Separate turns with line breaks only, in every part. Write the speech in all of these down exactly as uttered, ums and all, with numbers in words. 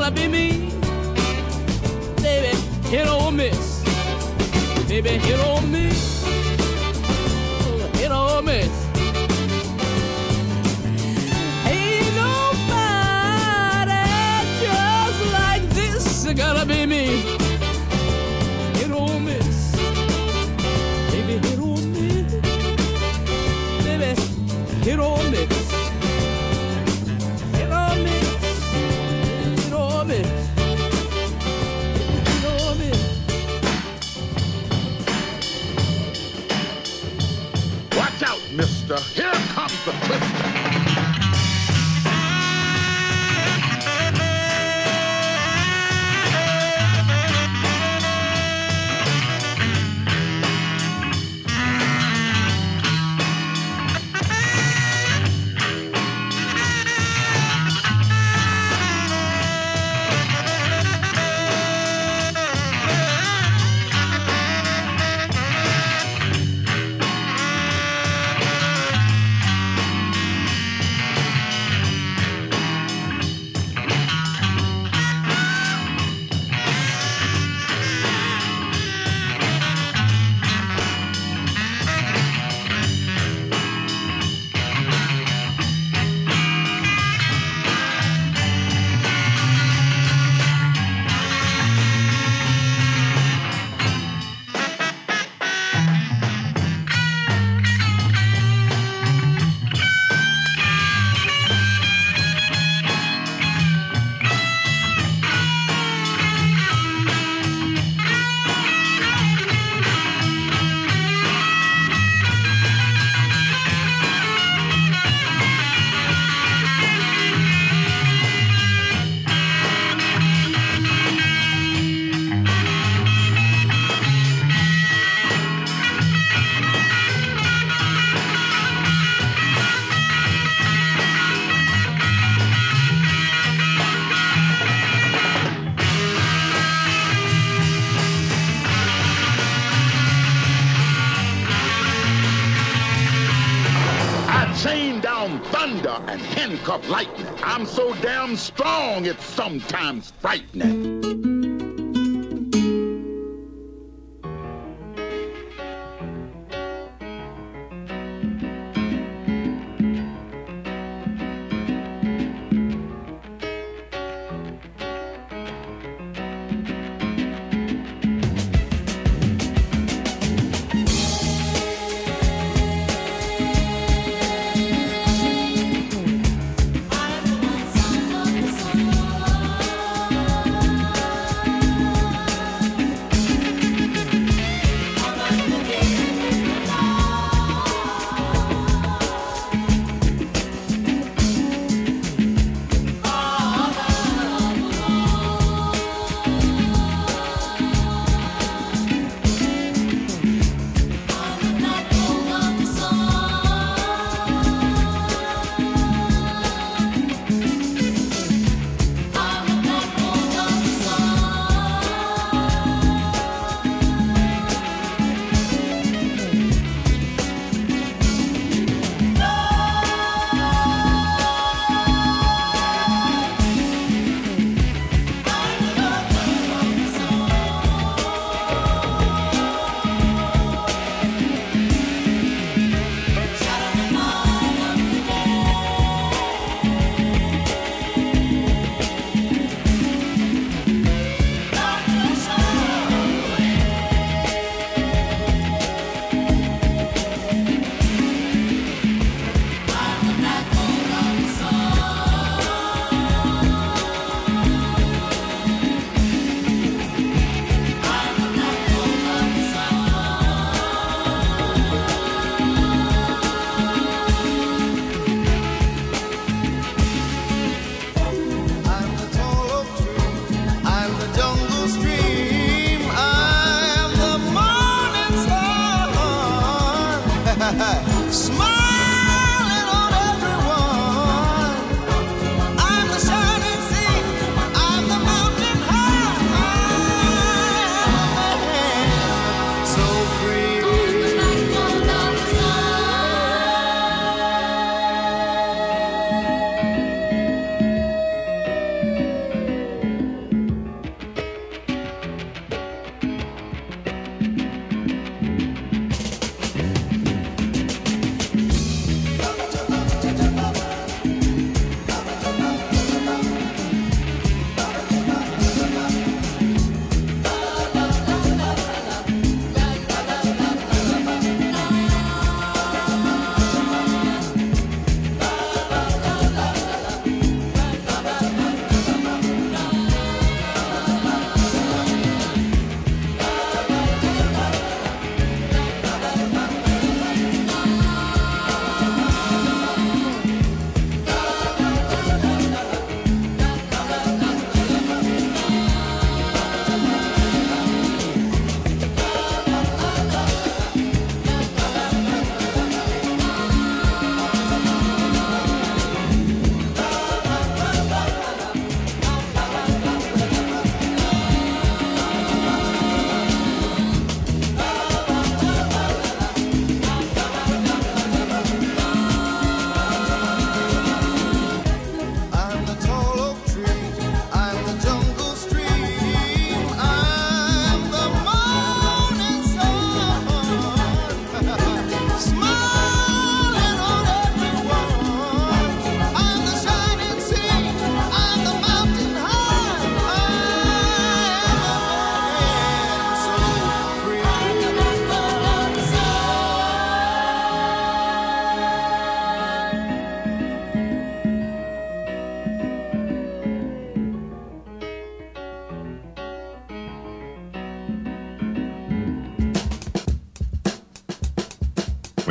gotta be me. Baby, hit or miss. Baby, hit or miss. Hit or miss. Ain't nobody just like this. It gotta be me. Hit or miss. Baby, hit or miss. Baby, hit or miss. Hit or miss. Hit or miss. Hit or miss.
Watch out, mister. Here comes the twister. Chain down thunder and handcuff lightning. I'm so damn strong, it's sometimes frightening.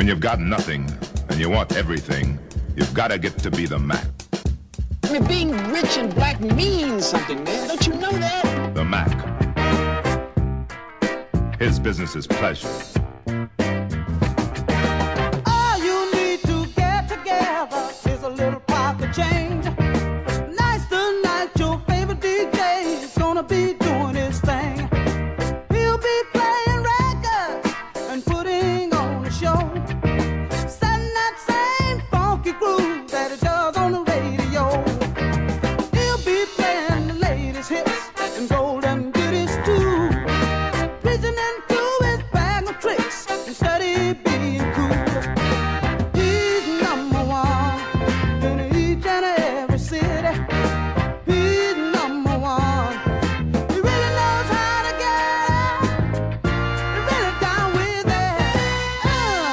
When you've got nothing and you want everything, you've got to get to be the Mac.
I mean, being rich and black means something, man. Don't you know that?
The Mac. His business is pleasure.
All you need to get together is a little pocket change. Nice tonight, your favorite D J is gonna be doing his thing. He'll be playing records and putting on a show, setting that same funky groove that it does on the radio. He'll be playing the latest hits and golden goodies too, reaching into his bag of tricks and steady being cool. He's number one in each and every city. He's number one. He really knows how to get it. He's really down with it. Uh.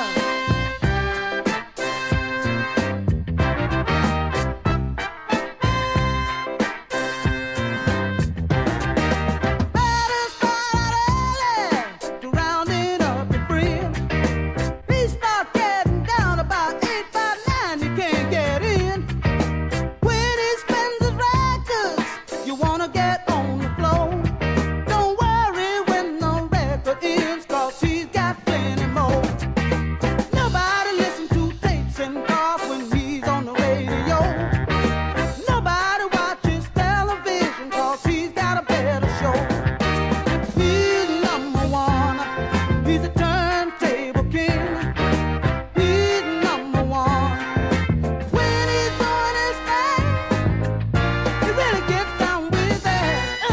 Better start out early to rounding up your friends. He start getting down about eight by nine, you can't get in. When he spends his records, you wanna get on the floor. Don't worry when the record ends, 'cause he's got plenty more. Nobody listens to tapes and cars when he's on the radio. Nobody watches television, 'cause he's got a better show. He's number one. He's a turntable king. He's number one. When he's doing his thing, he really gets down with it. Uh.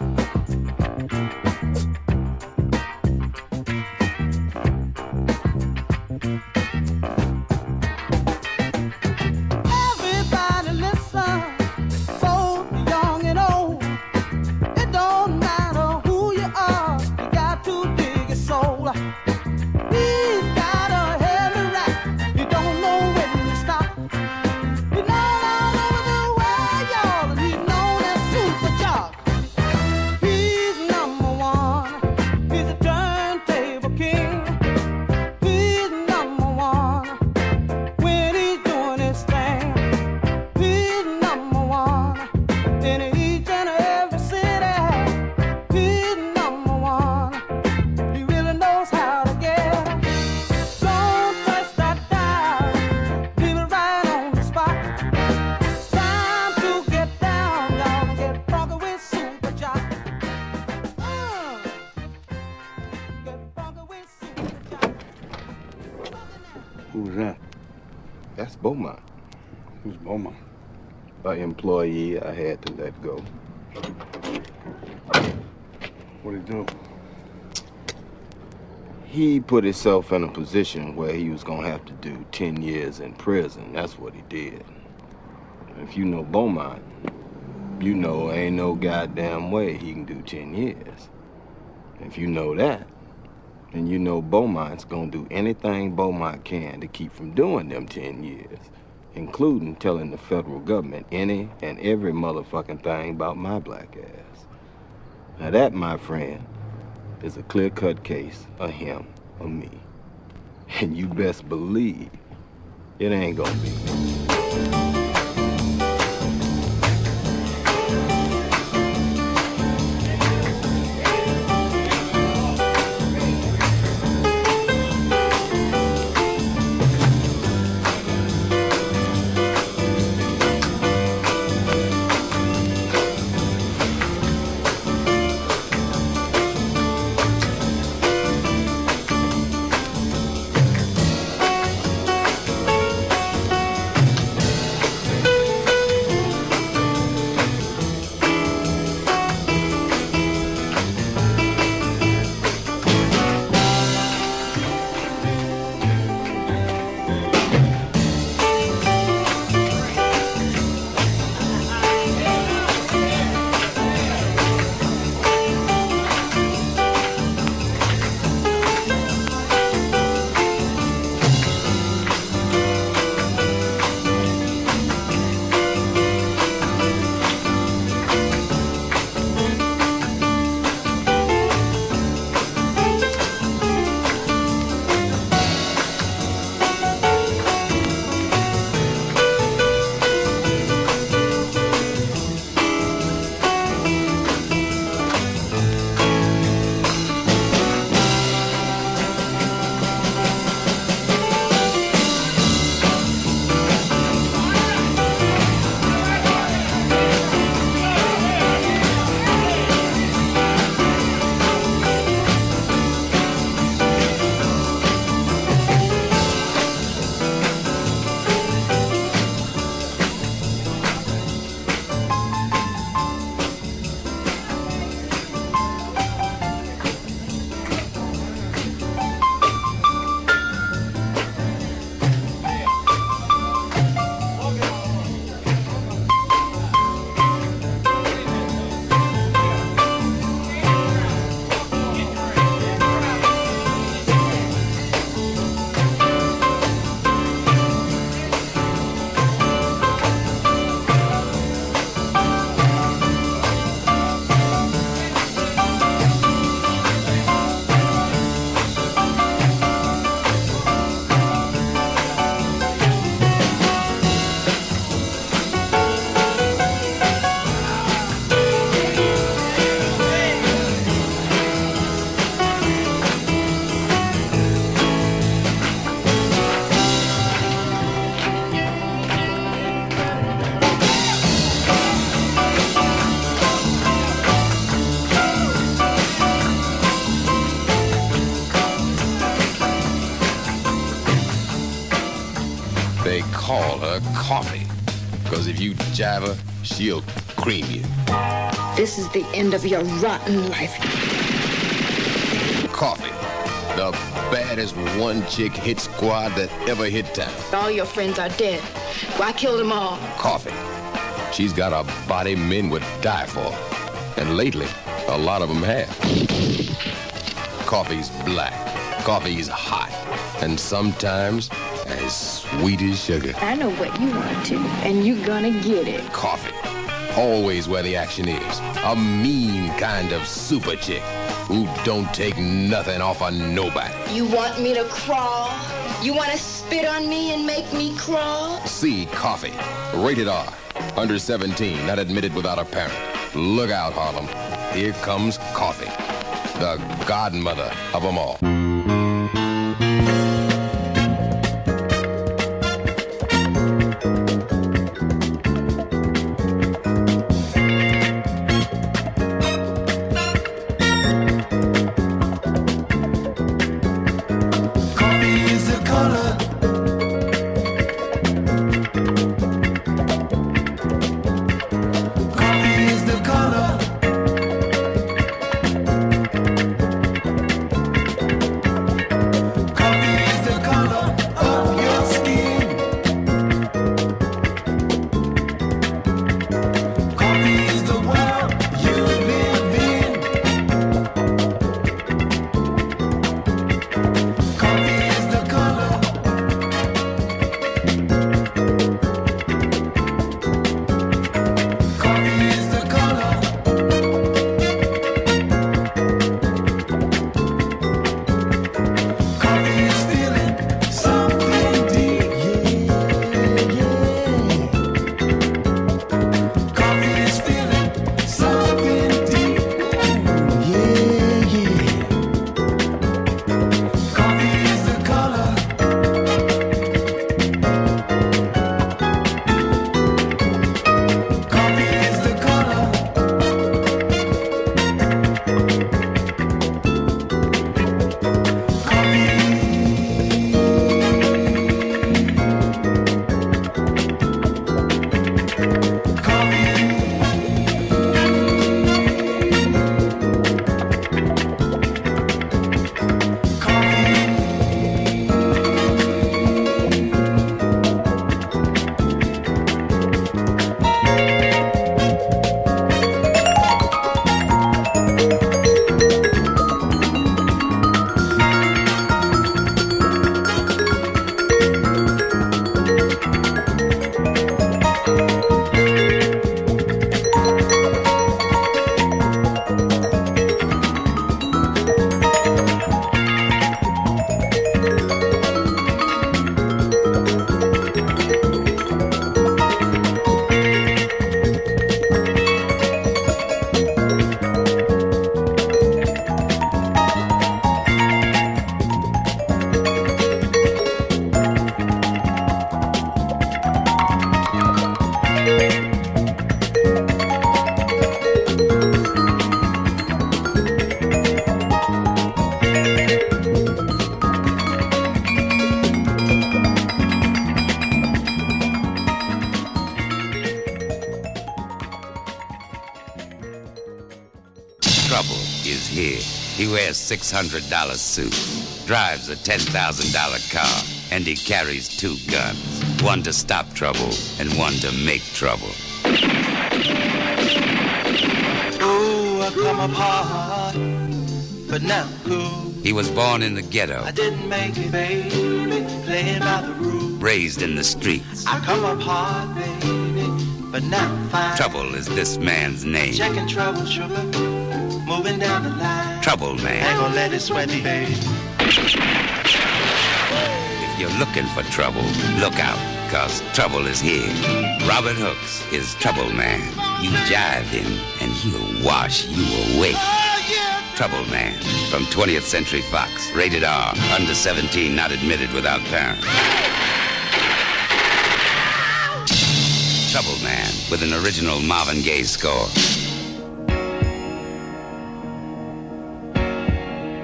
Everybody listen, both young and old. It don't matter who you are, you got to dig your soul. He's got a heavy rap, you don't know when to stop. He's known all over the world, y'all, and he's known as Super Jock. He's number one, he's a turntable king. He's number one when he's doing his thing. He's number one in each and every city. He's number one. He really knows how to get it. Don't touch that dial, leave it right on the spot. Time to get down, y'all, and get funky with Super Jock. Uh, get funky with Super Jock.
Who's that?
That's Beaumont,
Who's Beaumont?
an employee I had to let go.
What'd he do?
He put himself in a position where he was gonna have to do ten years in prison. That's what he did. If you know Beaumont, you know ain't no goddamn way he can do ten years. If you know that, then you know Beaumont's gonna do anything Beaumont can to keep from doing them ten years, including telling the federal government any and every motherfucking thing about my black ass. Now that, my friend, is a clear-cut case of him or me. And you best believe it ain't gonna be me.
They call her Coffee, because if you jive her, she'll cream you.
This is the end of your rotten life.
Coffee, the baddest one-chick hit squad that ever hit town.
All your friends are dead. Why kill them all?
Coffee. She's got a body men would die for. And lately, a lot of them have. Coffee's black. Coffee's hot. And sometimes as sweet as sugar.
I know what you want to, and you're gonna get it.
Coffee. Always where the action is. A mean kind of super chick who don't take nothing off of nobody.
You want me to crawl? You want to spit on me and make me crawl?
See Coffee. Rated R. Under seventeen, not admitted without a parent. Look out, Harlem. Here comes Coffee. The godmother of them all.
Trouble is here. He wears six hundred dollar suit, drives a ten thousand dollar car, and he carries two guns. One to stop trouble and one to make trouble.
Ooh, I come apart, but now who?
He was born in the ghetto.
I didn't make it, baby, playing by the rules.
Raised in the streets.
I come apart, baby, but now fine.
Trouble is this man's name.
Checking trouble, sugar, moving down the line.
Trouble man.
Ain't gonna let it sweat me, baby.
If you're looking for trouble, look out, cause trouble is here. Robert Hooks is Trouble Man. You jive him, and he'll wash you away. Trouble Man from twentieth Century Fox. Rated R. Under seventeen, not admitted without parents. Trouble Man with an original Marvin Gaye score.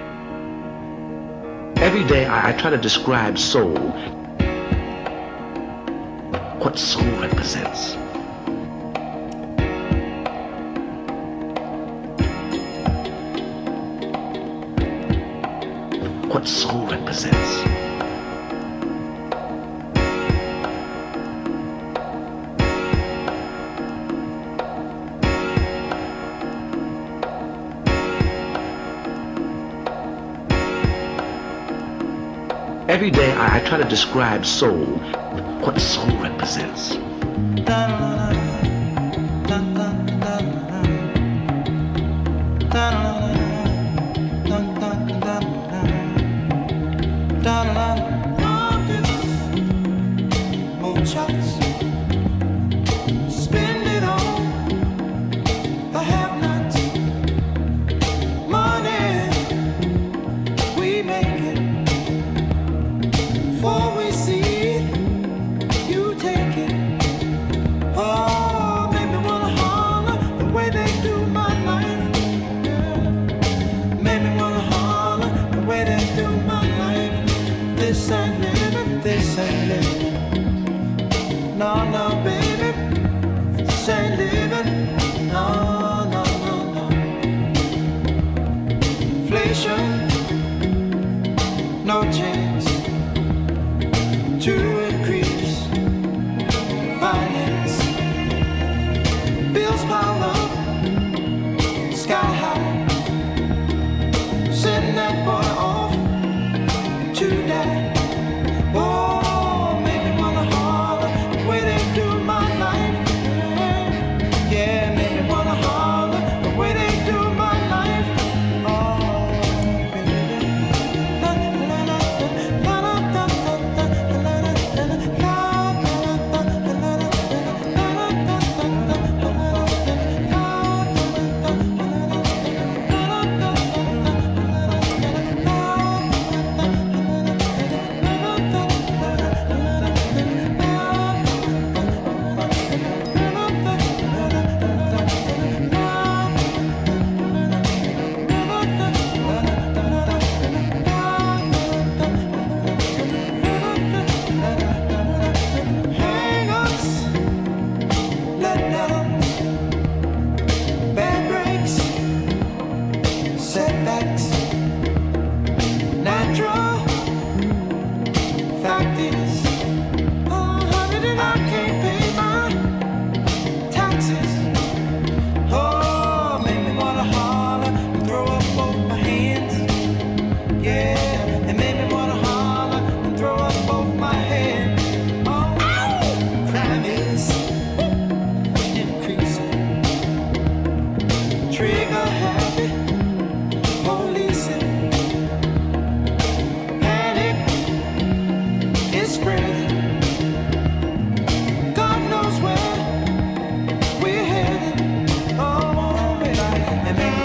Every day I, I try to describe soul. what soul represents. What soul represents. Every day I, I try to describe soul, what soul represents.
Spend it on the have-nots. Money, we make it. Before we see it, you take it. Oh, make me wanna holler the way they do my life. Yeah. Make me wanna holler the way they do my life. This ain't living, this ain't living. No, no, baby, this ain't living. No, no, no, no. Inflation, no chance to increase finance. Bills pile up, sky high. Send that boy off to die. Oh, make me wanna holler the way they do my life. Yeah, make me wanna holler the way they do my life. Oh, baby. Hang-ups, letdowns, bad breaks, setbacks, natural. Fact is, oh, honey, that I can't pay my taxes. Oh, make me wanna holler and throw up both my hands. Yeah, it made me wanna holler and throw up both my hands. Oh, crime is increasing. Trigger happy, policing. Panic is spreading. God knows where we're headed. Oh, baby, and make me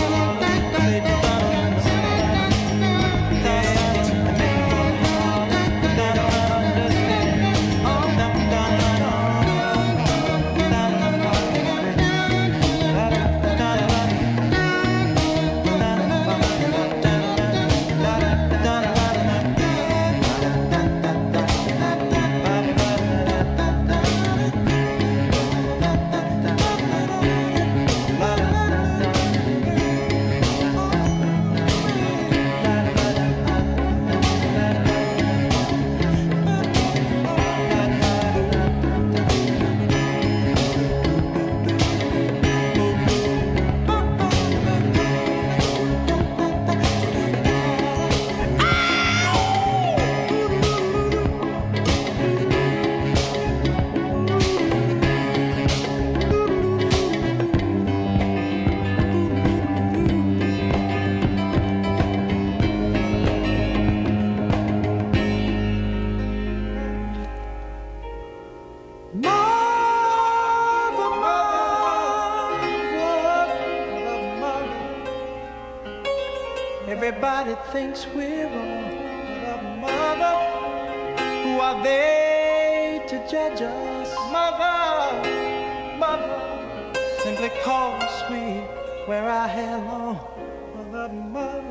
Mother, mother, everybody thinks we're wrong. Mother, who are they to judge us? Mother, mother, simply cause we wear our hair long. Mother, mother.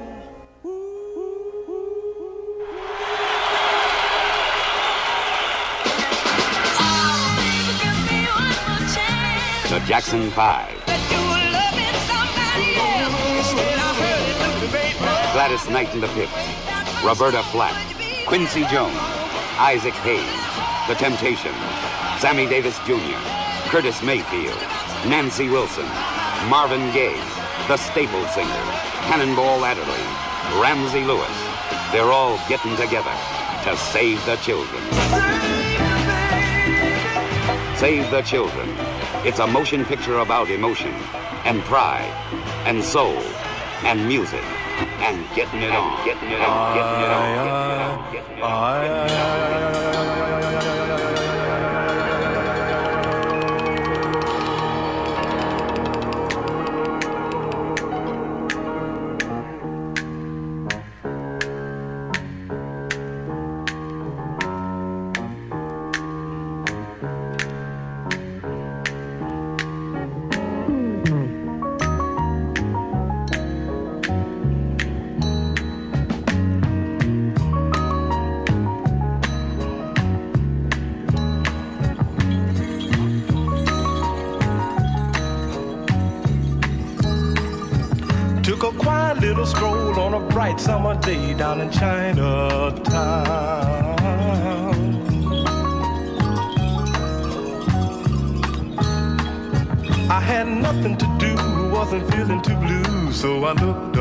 Ah!
The Jackson Five. Gladys Knight and the Pips. Roberta Flack. Quincy Jones. Isaac Hayes. The Temptations. Sammy Davis Junior Curtis Mayfield. Nancy Wilson. Marvin Gaye. The Staple Singers. Cannonball Adderley. Ramsey Lewis. They're all getting together to save the children. Save the Children. It's a motion picture about emotion and pride and soul and music and getting it on, getting it on, getting it on, getting it on, getting it on.
Took a quiet little stroll on a bright summer day down in Chinatown. I had nothing to do, wasn't feeling too blue, so I looked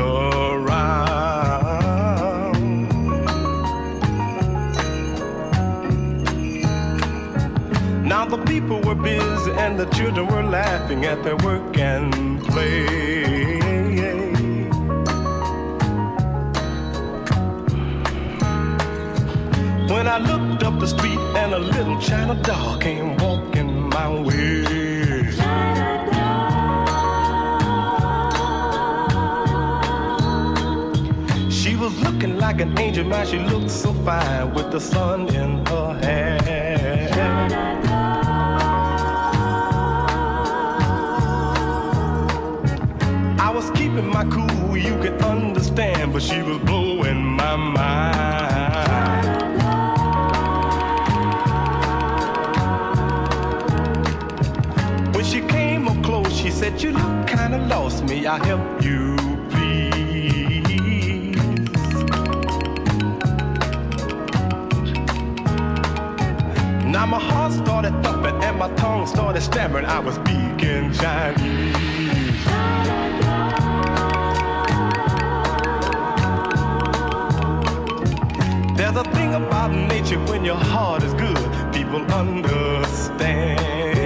around. Now the people were busy and the children were laughing at their work and play. When I looked up the street and a little China doll came walking my way. She was looking like an angel, man, she looked so fine with the sun in her hair. I was keeping my cool, you can understand, but she was blowing my mind. She said, you look kinda lost, may I help you, please? Now my heart started thumping and my tongue started stammering. I was speaking Chinese. There's a thing about nature when your heart is good, people understand.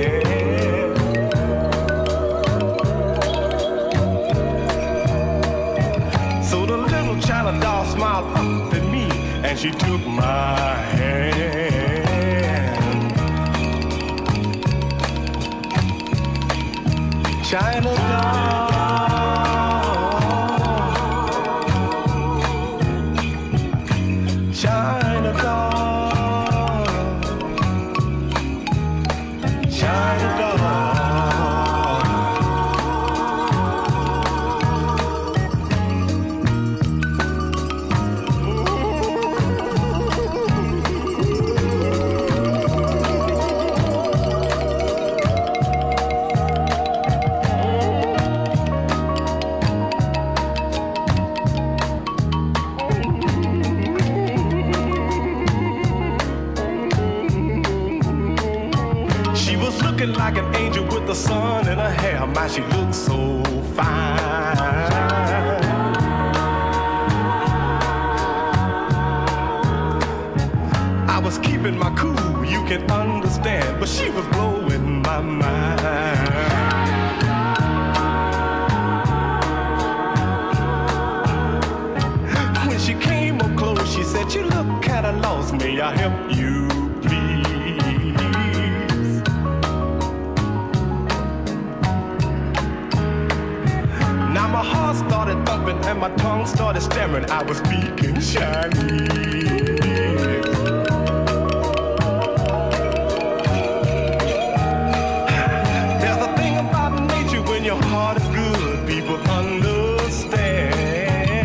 China doll smiled up at me and she took my hand. China doll, China doll, China doll. Like an angel with the sun in her hair, man, she looks so fine. I was keeping my cool, you can understand, but she was blowing my mind. When she came up close, she said, you look kinda lost, may I help you? My heart started thumping and my tongue started stammering. I was speaking Chinese. There's a thing about nature when your heart is good, people understand.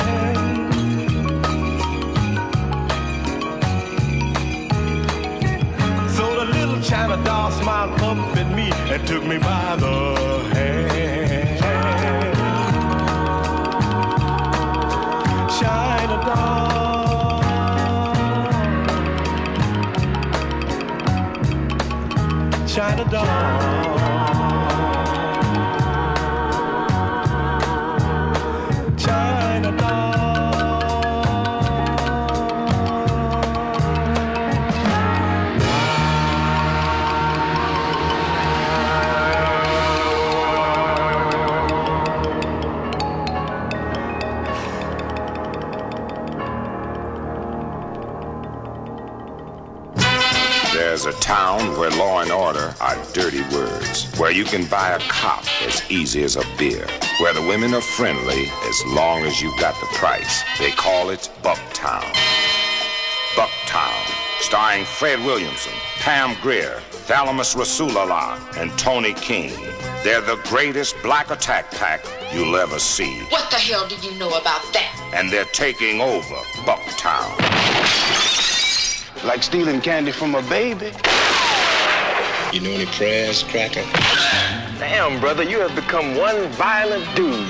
So the little China doll smiled up at me and took me by the hand. China doll, China doll, China doll.
There's a town where law and order are dirty words, where you can buy a cop as easy as a beer, where the women are friendly as long as you've got the price. They call it Bucktown. Bucktown, starring Fred Williamson, Pam Grier, Thalamus Rasulullah, and Tony King. They're the greatest black attack pack you'll ever see.
What the hell do you know about that?
And they're taking over Bucktown.
Like stealing candy from a baby.
You know any prayers, Cracker?
Damn, brother, you have become one violent dude.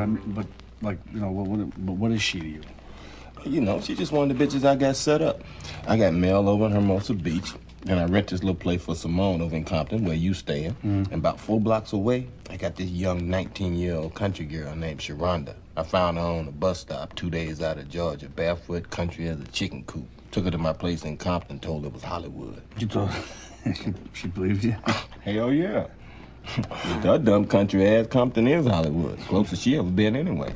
I mean, but like, you know, what, what, but what is she to you?
You know, she just one of the bitches I got set up. I got mail over in Hermosa Beach, and I rent this little place for Simone over in Compton, where you staying. Mm. And about four blocks away, I got this young nineteen-year-old country girl named Sharonda. I found her on a bus stop two days out of Georgia, barefoot, country as a chicken coop. Took her to my place in Compton, told her it was Hollywood.
You told her? she, she believed you?
Hell yeah. That dumb country ass Compton is Hollywood. Closest she ever been anyway.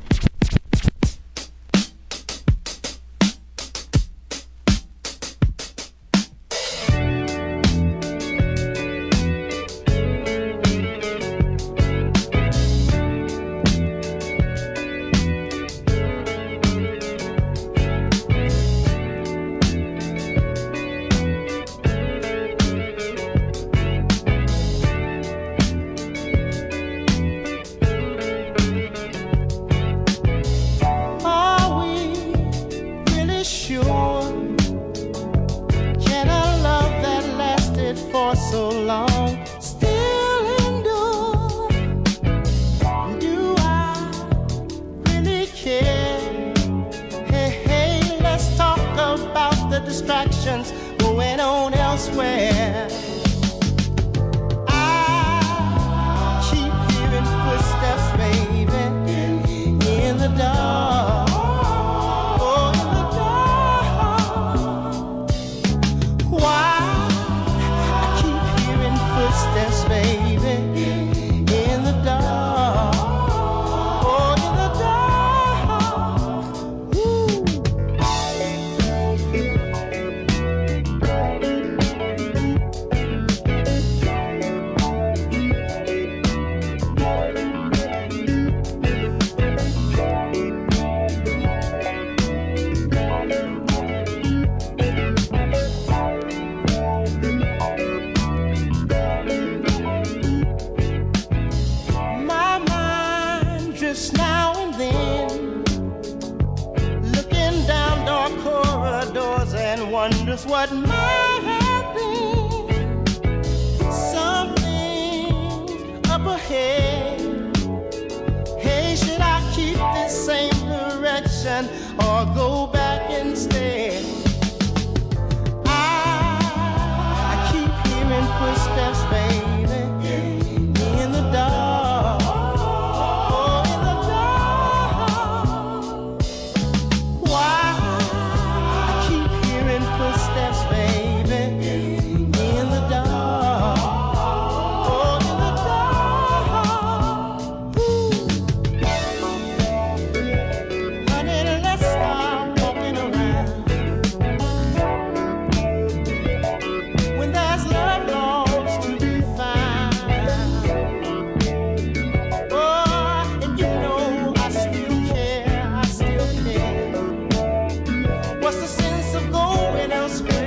What might have been something up ahead. Hey, should I keep this same direction or go back instead? I, I keep hearing footsteps, baby, in the dark. Oh, in the dark. Why? Footsteps, baby, in the dark. Oh, in the dark. Ooh. Honey, let's start walking around. When there's love lost to be found. Oh, and you know I still care, I still care. What's the sense of going elsewhere?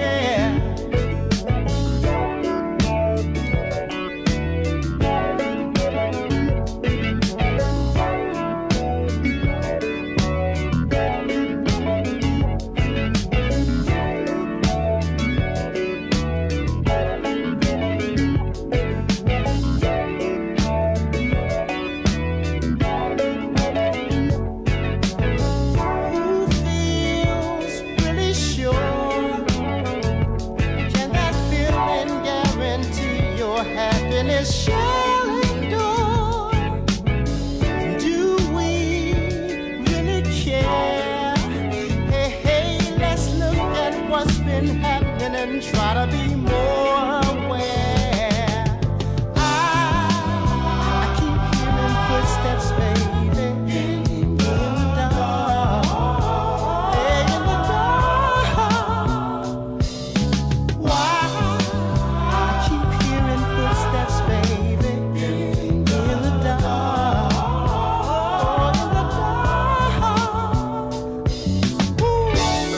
Shall endure. Do we really care? Hey, hey, let's look at what's been happening and try to be more aware. I, I keep hearing footsteps, baby, in the dark. Hey, in the dark. Why? I keep hearing footsteps, baby, in the dark. Oh, in the dark. Ooh.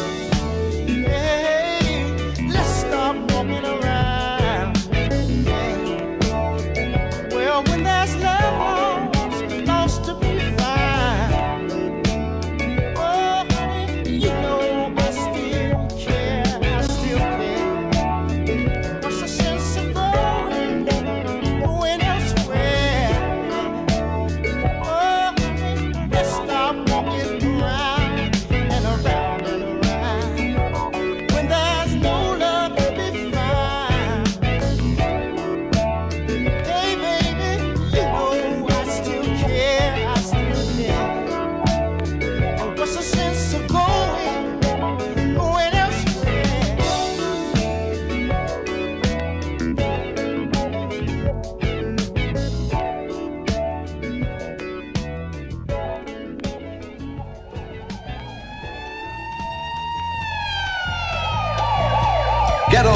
Hey, let's stop walking around. Yeah. Well, when there's love lost, lost to be found. Oh, honey, you know I still care, I still care. What's the sense of going, going elsewhere? Oh, honey,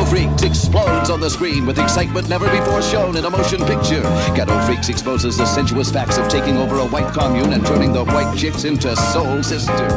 Freaks explodes on the screen with excitement never before shown in a motion picture. Ghetto Freaks exposes the sensuous facts of taking over a white commune and turning the white chicks into soul sisters.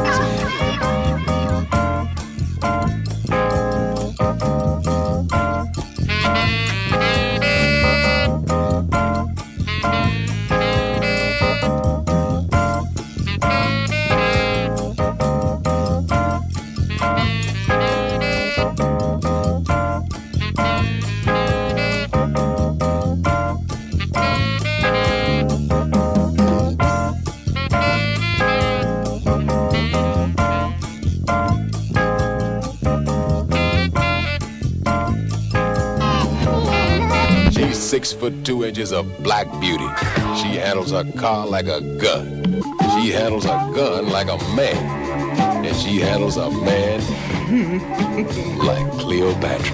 Six foot two inches of black beauty. She handles her car like a gun. She handles a gun like a man. And she handles a man like Cleopatra.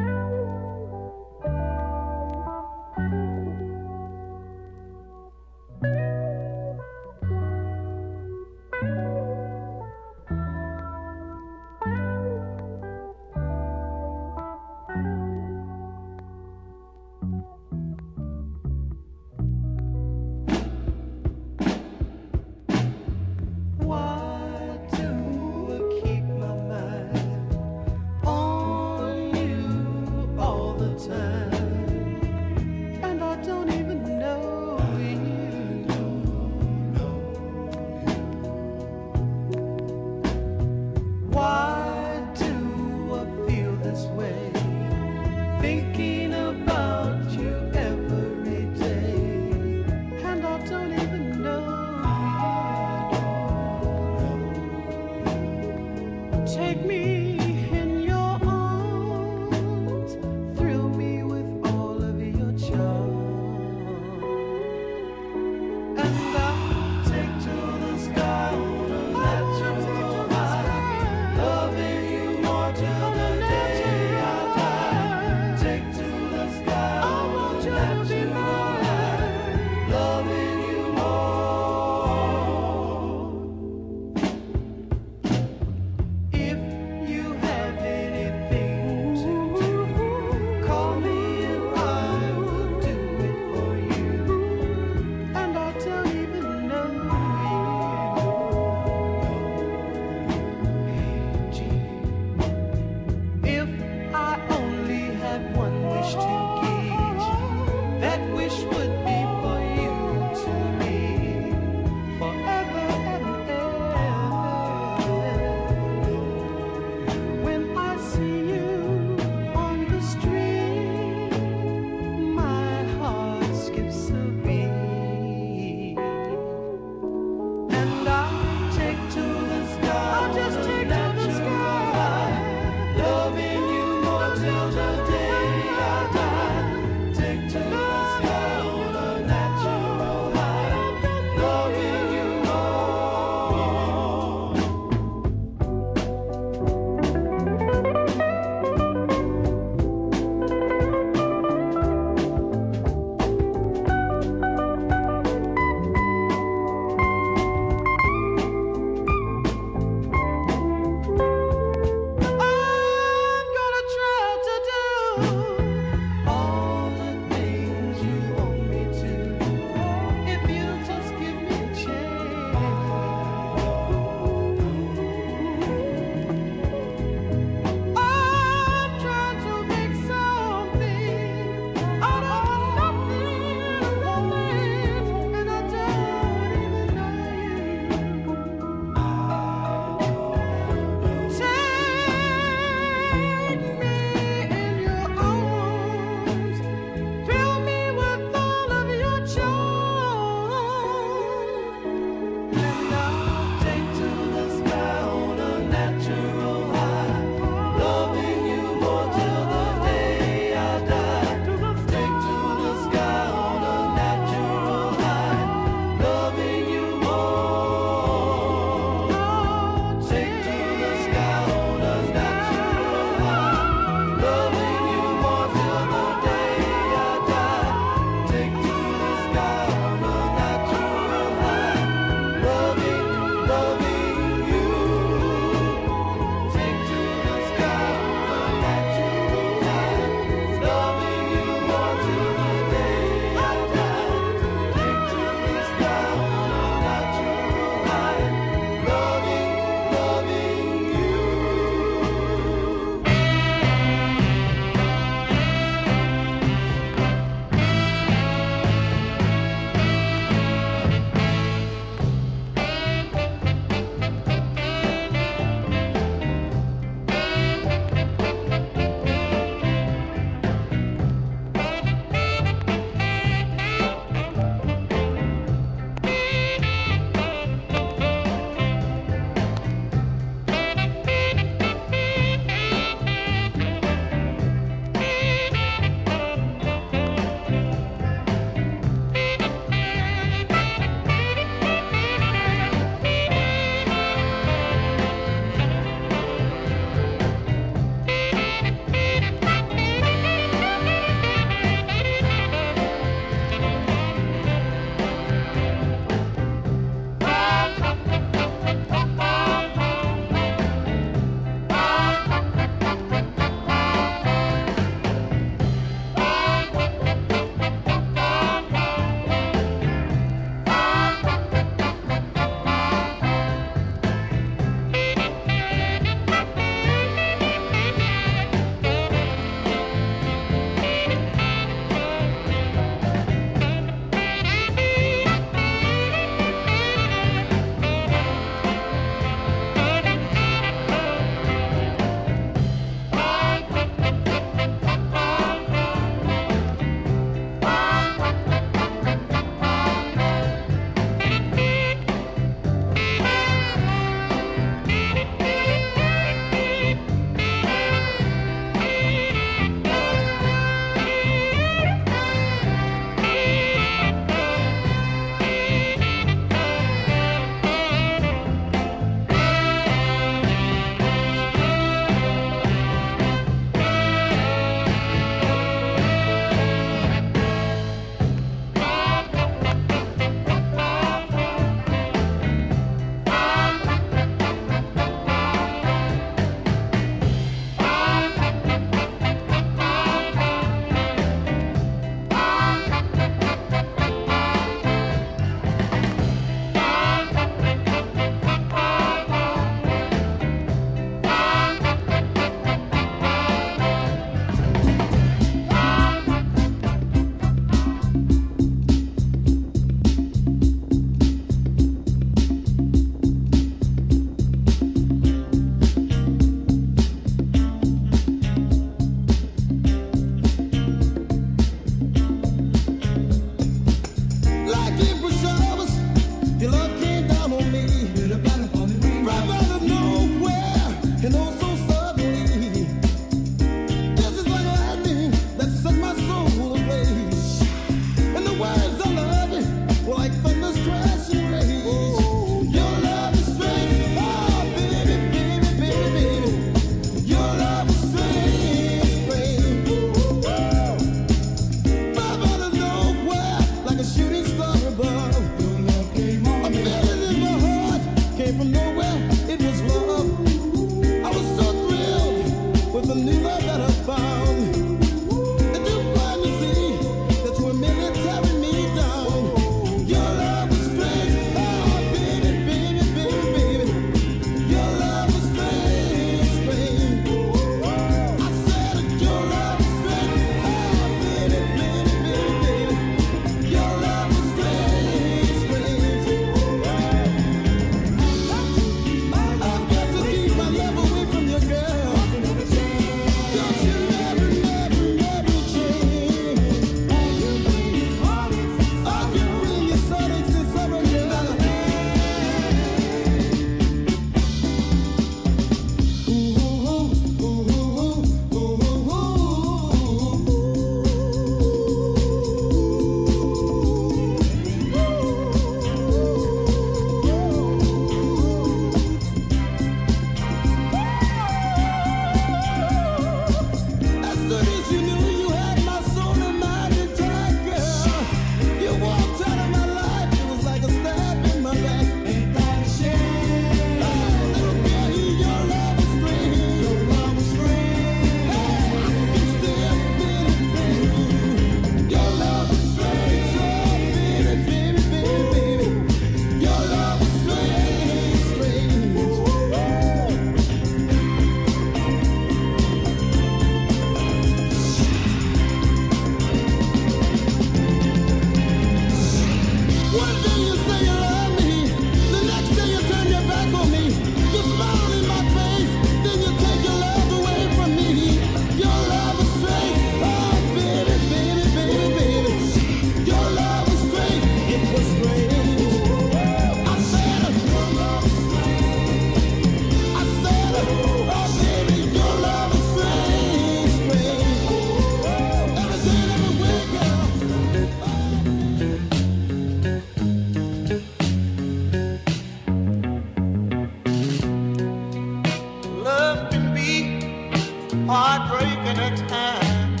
heartbreaking at times.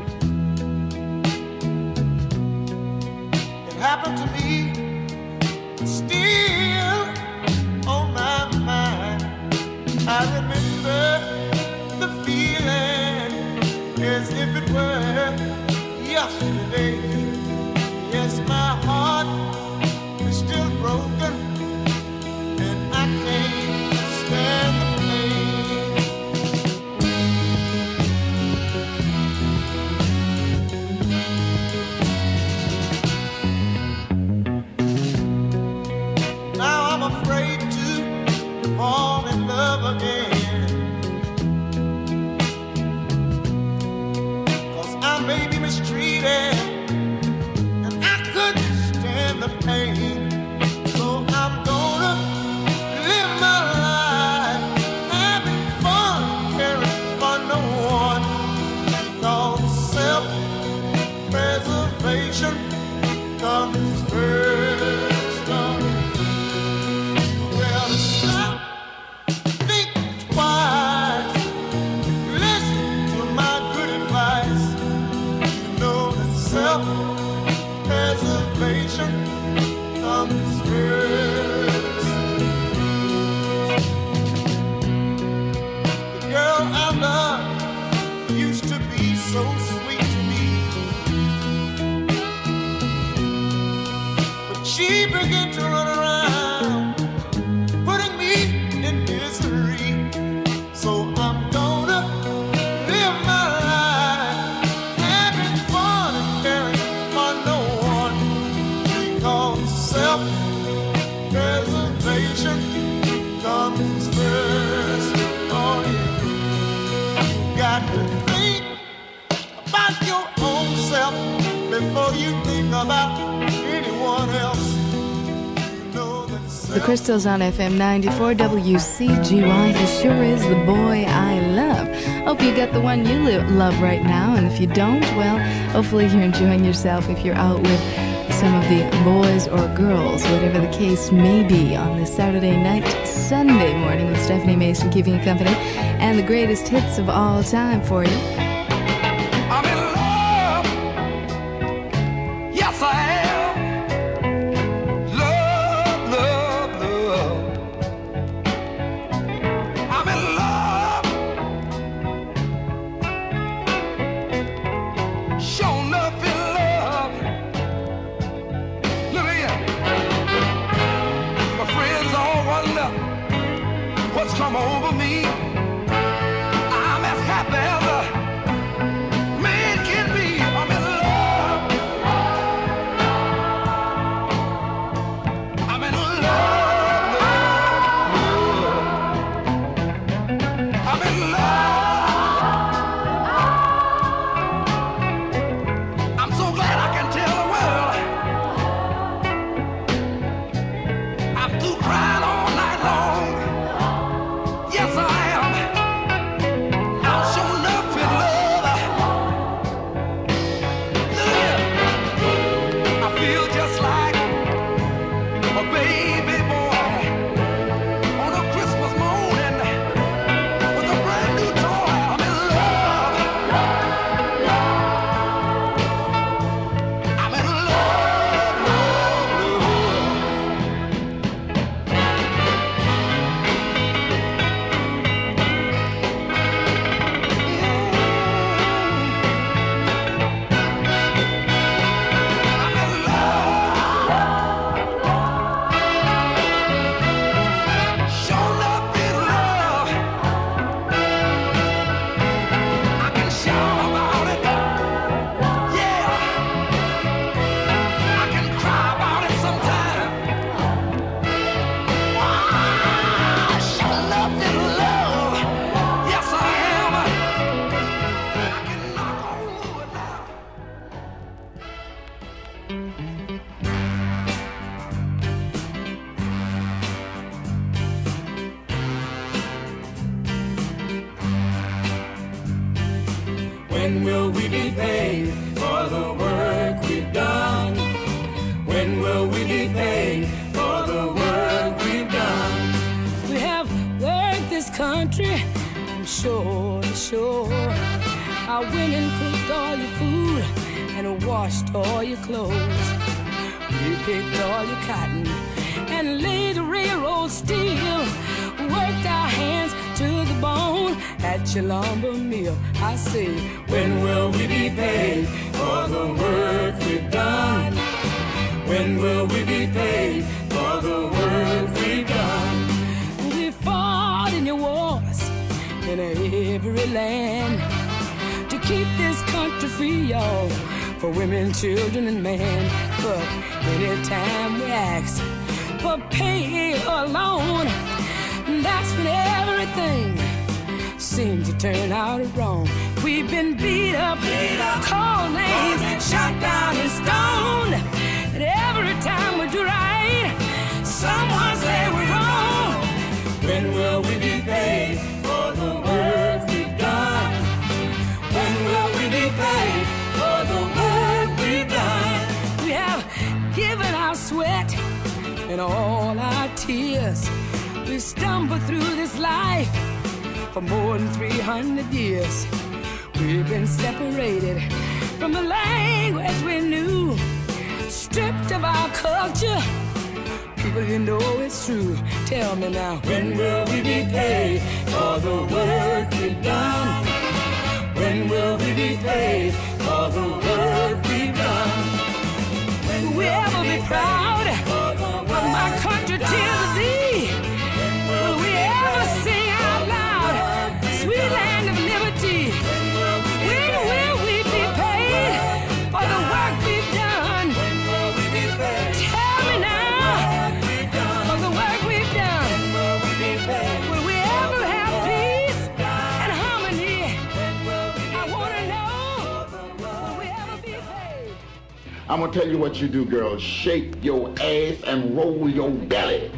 It happened to me, still on my mind. I remember the feeling as if it were yesterday. Yes, my heart is still broken, and I can't stand the fall in love again, 'cause I may be mistreated and I couldn't stand the pain. So I'm gonna live my life having fun, caring for no one, 'cause self-preservation comes first. Self-preservation comes first. The girl I love used to be so sweet to me, but she began to run around, putting me in misery. So I'm gonna live my life having fun and caring for no one, because self-preservation comes first. Oh yeah, you got to think about your own self before you think about anyone else.
The Crystals on F M ninety-four W C G Y. It sure is the boy I love. Hope you got the one you li- love right now, and if you don't, well, hopefully you're enjoying yourself if you're out with some of the boys or girls, whatever the case may be, on this Saturday night, Sunday morning with Stephanie Mason keeping you company, and the greatest hits of all time for you.
I'm in love. Yes, I am. come over me. I'm as happy as a man can be. I'm in love. I'm in love, love. I'm in love. I'm so glad I can tell the world I'm through crying all night long. Yes, I am. I'm sure enough in love. Look here. I feel just like a baby boy on a Christmas morning with a brand new toy. I'm in love. I'm in love, love, love. Sure enough in love. I can shout about it. Yeah. I can cry about it sometime. Ah, sure enough in love. Yes, I am. I can knock on wood now.
When will we be paid for the work we've done? When will we be paid for the work we've done?
We have worked this country from shore to shore. Our women cooked all your food and washed all your clothes. We picked all your cotton and laid the railroad steel. Worked our hands to the bone at your lumber mill. I say,
When will we be paid for the work we've done? When will we be paid for the work we've done?
we fought in your wars in every land to keep this country free, y'all, for women, children, and man. But anytime we ask for pay or loan, that's when everything seems to turn out wrong. We've been beat up, beat up, called names, shot down and stoned. And every time we do right, someone say we're wrong.
When will we be paid for the work we've done? When will we be paid for the work we've done?
We have given our sweat and all our tears. We stumbled through this life for more than three hundred years. We've been separated from the language we knew, stripped of our culture. People, you know it's true. Tell me now,
When will we be paid for the work we've done? When will we be paid for the work we've done?
will we ever be proud of my country, tears of thee? Will we ever sing out loud, sweet land of liberty? When will we be paid for the work we've done? Tell me now, for the work we've done. Will we ever have peace and harmony? I want to know, will we ever be paid?
I'm gonna tell you what you do, girls. Shake your ass and roll your belly.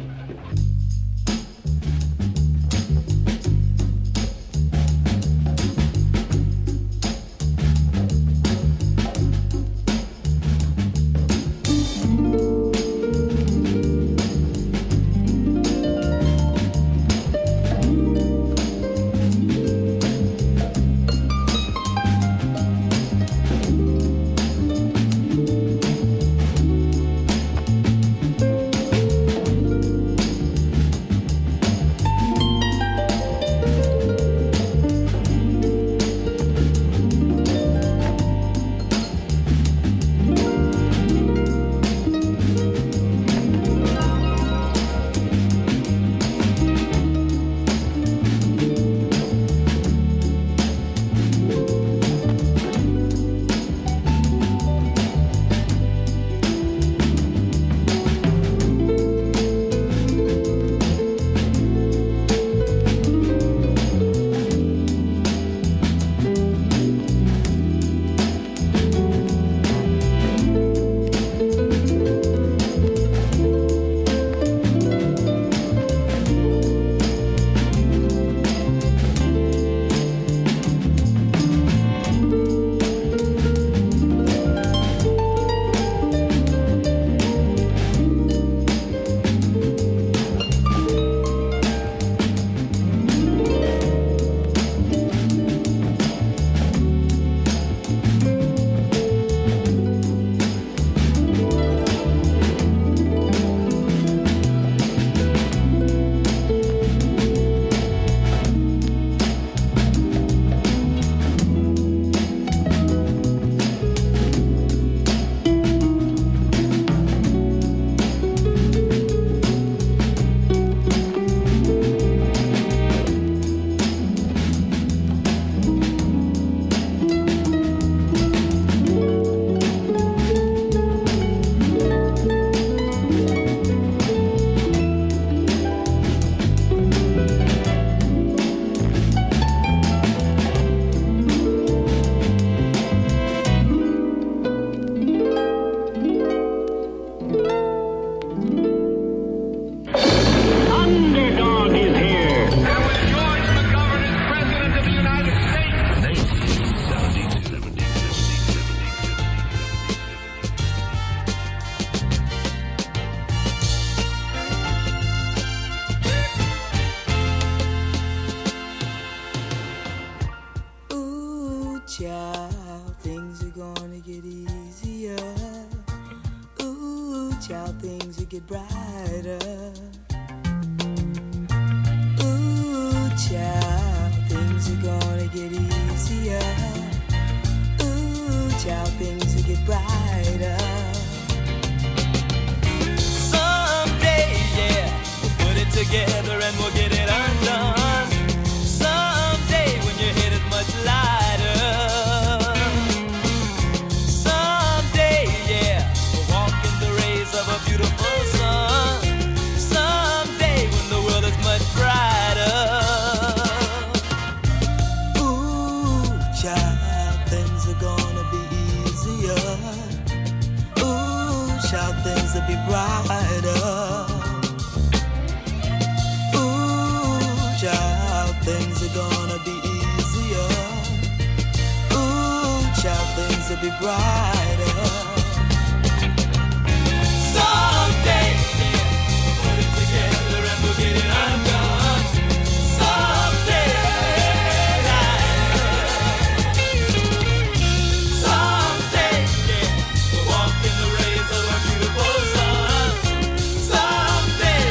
child, things are gonna get easier. Ooh, child, things will get brighter. Ooh, child, things are gonna get easier. Ooh, child, things will get brighter.
Someday, yeah, we'll put it together and we'll get it undone. Someday when your head is much lighter. Someday, yeah, we'll walk in the rays of a beautiful sun. Someday when the world is much brighter.
Ooh, child, things are gonna be easier. Ooh, child, things will be brighter. Ooh, child, things are gonna be easier. Ooh, child, things will be brighter.
Someday, yeah, we'll put it together and we'll get it undone. Someday, someday, yeah, we'll walk in the rays of a beautiful sun. Someday,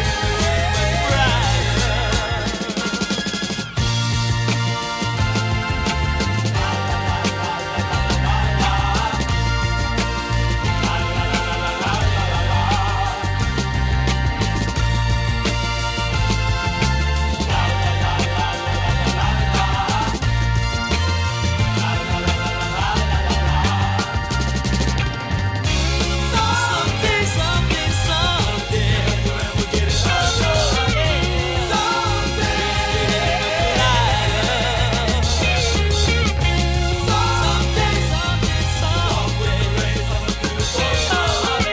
someday, someday, someday, we'll get it undone. Someday, someday, someday, rays of a beautiful sun.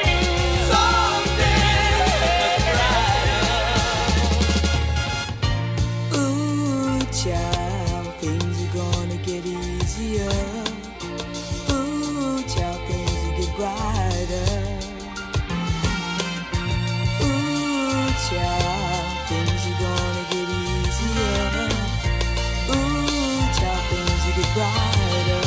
Ooh, child, things are gonna get easier. Ooh, child, things will get brighter. Ooh, child, things are gonna get easier. Ooh, child, things will get brighter.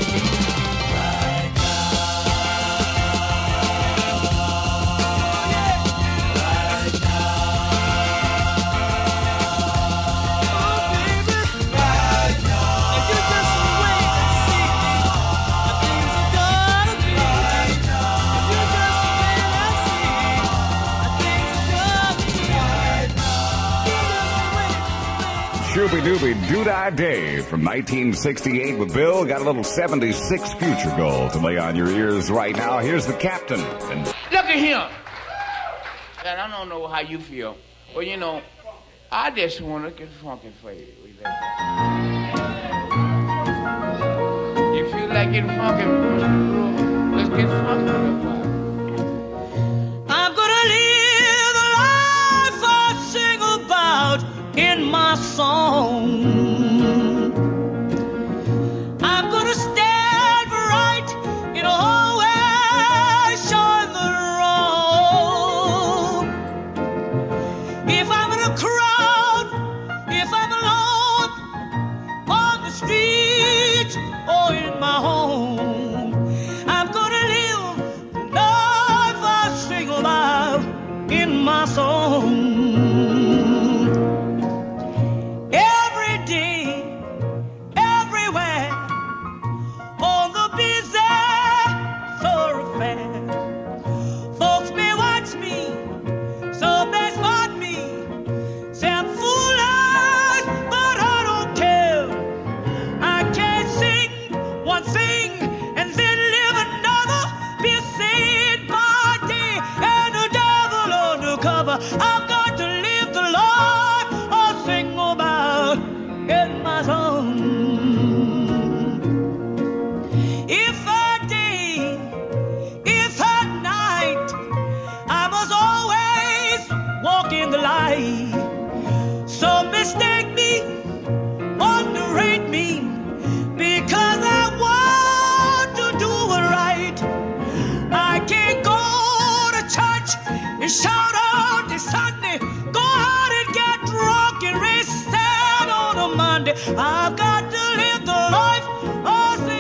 Shooby Dooby Doo-Dah Day from nineteen sixty-eight with Bill. Got a little seventy-six future goal to lay on your ears right now. Here's the captain. And
Look at him. And I don't know how you feel. Well, you know, I just want to get funky for you. You feel like getting funky? Let's get funky for a while.
I'm gonna live the life I sing about in my song. I'm gonna stand right in all ways, showing the wrong. If I'm in a crowd, if I'm alone, on the street or in my home, I'm gonna live the life I sing about in my song. Every day, everywhere, on the busy thoroughfare, folks may watch me, some may spot me, say I'm foolish, but I don't care. I can't sing one thing and then live another, be a saint by day and a devil undercover. I've got to live the life I sing about in my song. If at day, if at night, I must always walk in the light. So mistake me, underrate me, because I want to do it right. I can't go to church and shout out this Sunday, go out and get drunk and race sad on a Monday. I've got to live the life I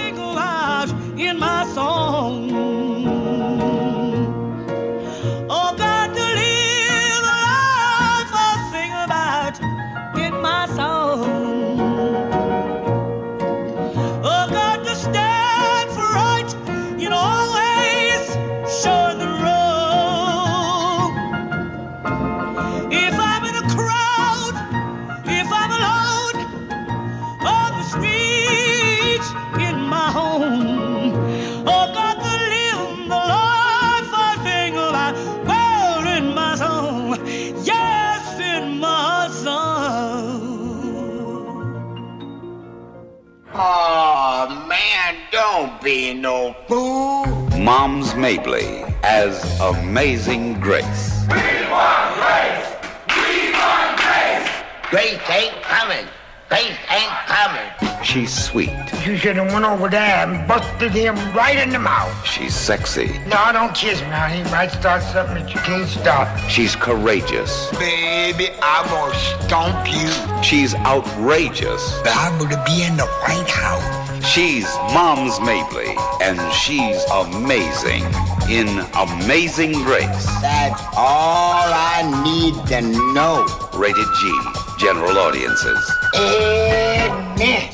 Oh, man, don't be no fool.
Moms Mabley as Amazing Grace.
We want Grace. We want Grace. Grace ain't coming. Grace ain't coming.
She's sweet.
You should have went over there and busted him right in the mouth.
She's sexy.
No, don't kiss me now. He might start something that you can't stop.
She's courageous.
Baby, I'm gonna stomp you.
She's outrageous.
But I'm gonna be in the White House.
She's Moms Mabley, and she's amazing in Amazing Grace.
That's all I need to know.
Rated G. General audiences.
Amen.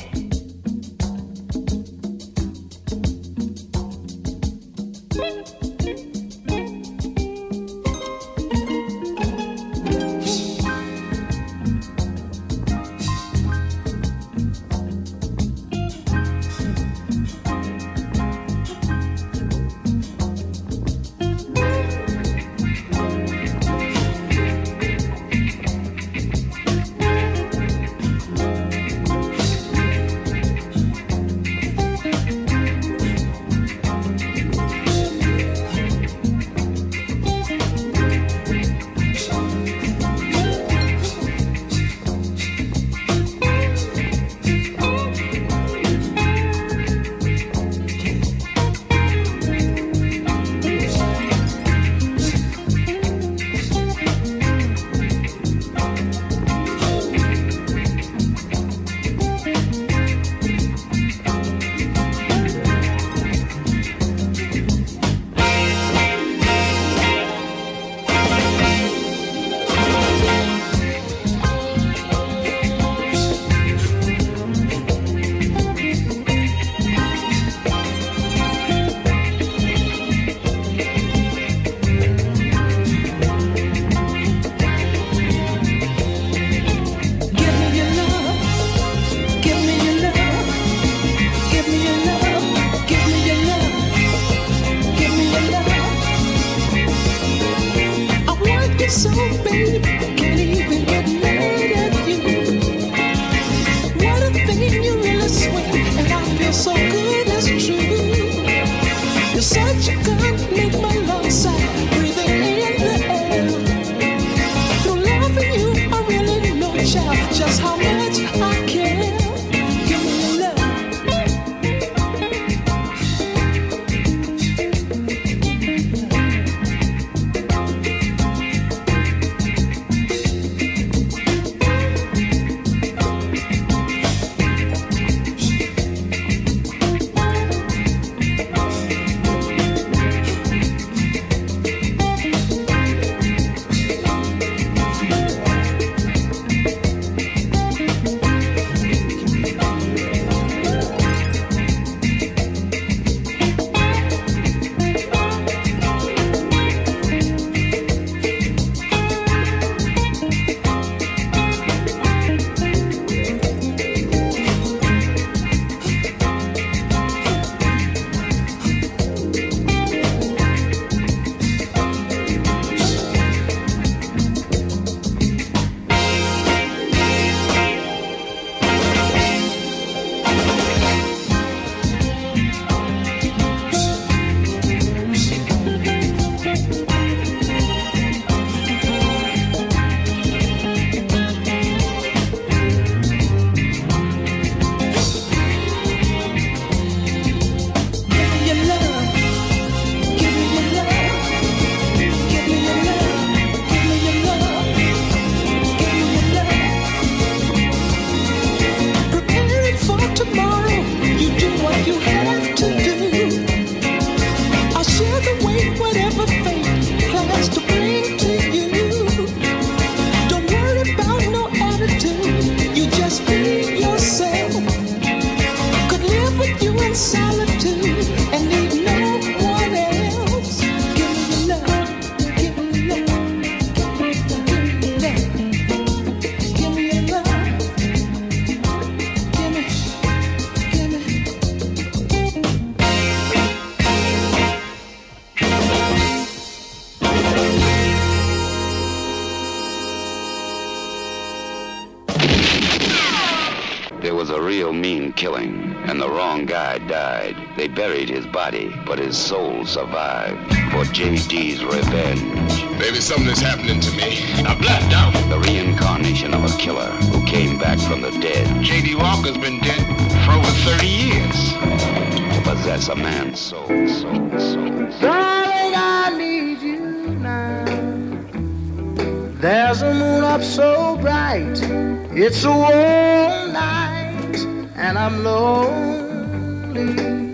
one mean killing, and the wrong guy died. They buried his body, but his soul survived for J D's revenge.
Baby, something is happening to me. I blacked out.
The reincarnation of a killer who came back from the dead.
J D Walker's been dead for over thirty years.
To possess a man's soul, soul, soul.
Darling, I need you now. There's a moon up so bright. It's a warm night, and I'm lonely.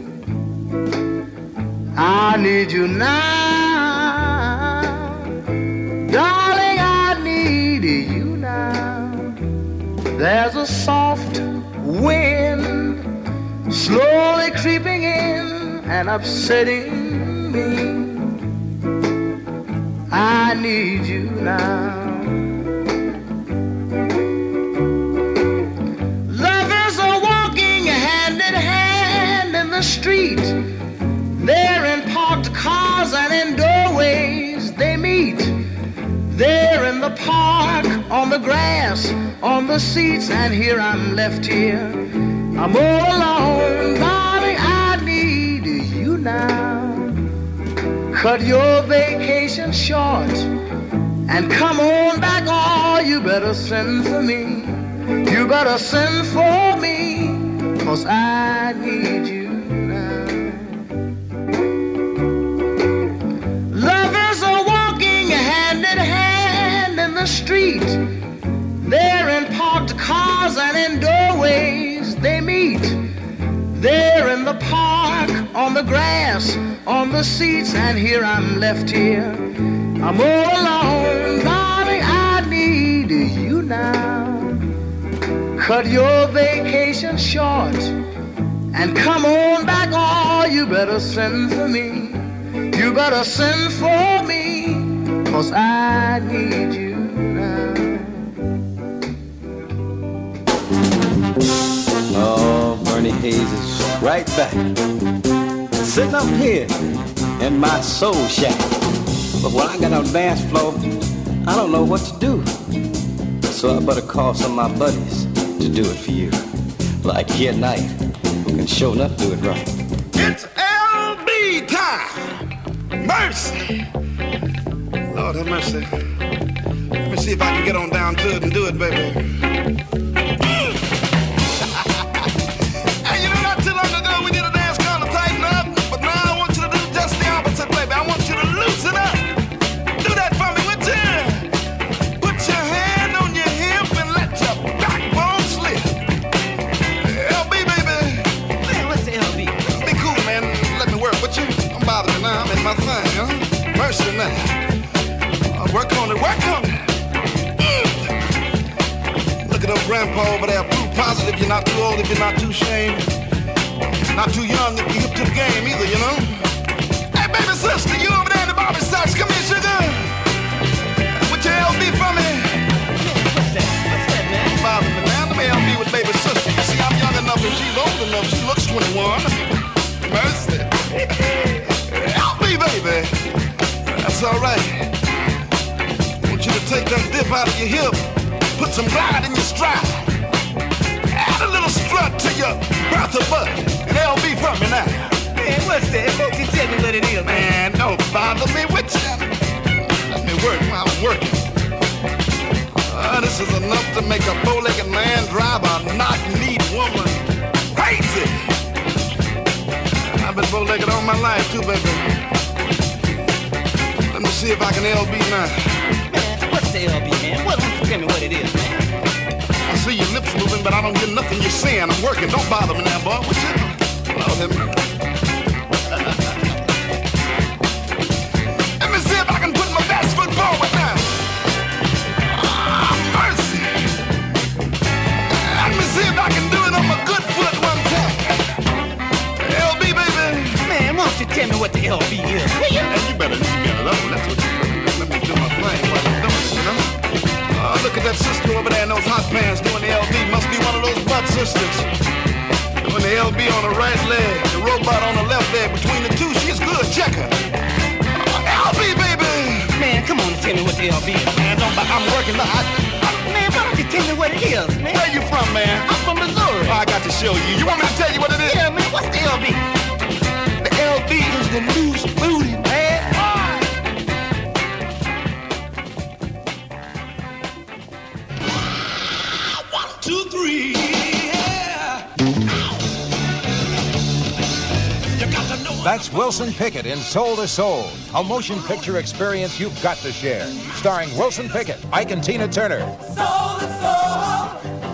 I need you now. Darling, I need you now. There's a soft wind slowly creeping in and upsetting me. I need you now. Lovers are walking hand in hand in the street. They're in parked cars and in doorways they meet. They're in the park, on the grass, on the seats, and here I'm left here. I'm all alone, darling, I need you now. Cut your vacation short and come on back, oh, you better send for me. You better send for me, 'cause I need you now. Lovers are walking hand in hand in the street. They're in parked cars and in doorways they meet. They're in the park, on the grass, on the seats, and here I'm left here. I'm all alone, darling, I need you now. Cut your vacation short and come on back, oh, you better send for me. You better send for me, 'cause I need you now.
Oh, Bernie Hayes is right back, sitting up here in my soul shack. But when I get on the dance floor, I don't know what to do. So I better call some of my buddies to do it for you. Like Kid Knight, who can sure enough do it right.
It's L B time! Mercy! Lord have mercy. Let me see if I can get on down to it and do it, baby. My thing, huh? Mercy now. Uh, work on it, work on it. Mm. Look at old grandpa over there, proof positive. You're not too old if you're not too ashamed. Not too young if you're hip to the game either, you know? Hey, baby sister, you over there in the Bobby Sox. Come here, sugar. With your L B for me. What's that? What's that, man? Don't bother me, man. Let me L B with baby sister. You see, I'm young enough and she's old enough. She looks twenty-one. Mercy. Baby, that's all right. I want you to take that dip out of your hip, put some glide in your stride, add a little strut to your Bertha butt, and L B from me now. Man, what's that? Won't you tell me what it is, man? Don't bother me with you. Let me work while I'm working. Uh, this is enough to make a bow-legged man drive a knock-kneed woman crazy. I've been bow-legged all my life, too, baby. Let me see if I can L B now. Man, what's the L B, man? What, tell me what it is, man. I see your lips moving, but I don't get nothing you're saying. I'm working. Don't bother me now, boy. What's it? Lord have mercy. Let me see if I can put my best foot forward now. Ah, mercy. Let me see if I can do it on my good foot one time. L B, baby. Man, why don't you tell me what the L B is? Hey, you better leave me alone. That's what you let me do my thing while I'm doing it, you know? Uh, look at that sister over there in those hot pants doing the L B. Must be one of those butt sisters. Doing the L B on the right leg, the robot on the left leg. Between the two, she's good. Check her. Uh, L B, baby. Man, come on and tell me what the L B is, man. Don't, I'm working. I, I, man, why don't you tell me what it is, man? Where you from, man? I'm from Missouri. Oh, I got to show you. You want me to tell you what it is?
Yeah, man, what's the L B?
The L B is the loose booty, man.
One, two, three.
That's Wilson Pickett in Soul to Soul, a motion picture experience you've got to share. Starring Wilson Pickett, Ike and Tina Turner.
Soul to soul.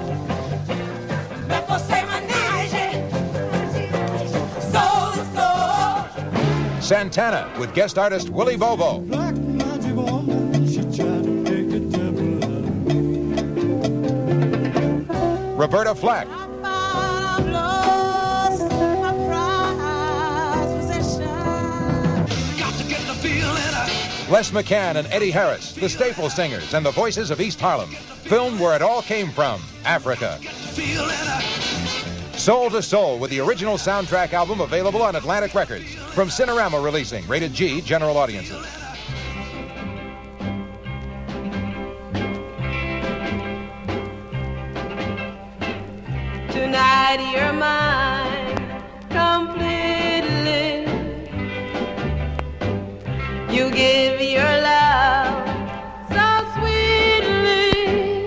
Never say my name. Soul to soul.
Santana with guest artist Willie Bobo.
Black magic woman, she tried to make the devil out of me.
Roberta Flack. Les McCann and Eddie Harris, the Staple Singers, and the voices of East Harlem. Filmed where it all came from, Africa. Soul to Soul with the original soundtrack album available on Atlantic Records. From Cinerama Releasing, rated G, general audiences.
Tonight you're mine completely. You give your love so sweetly.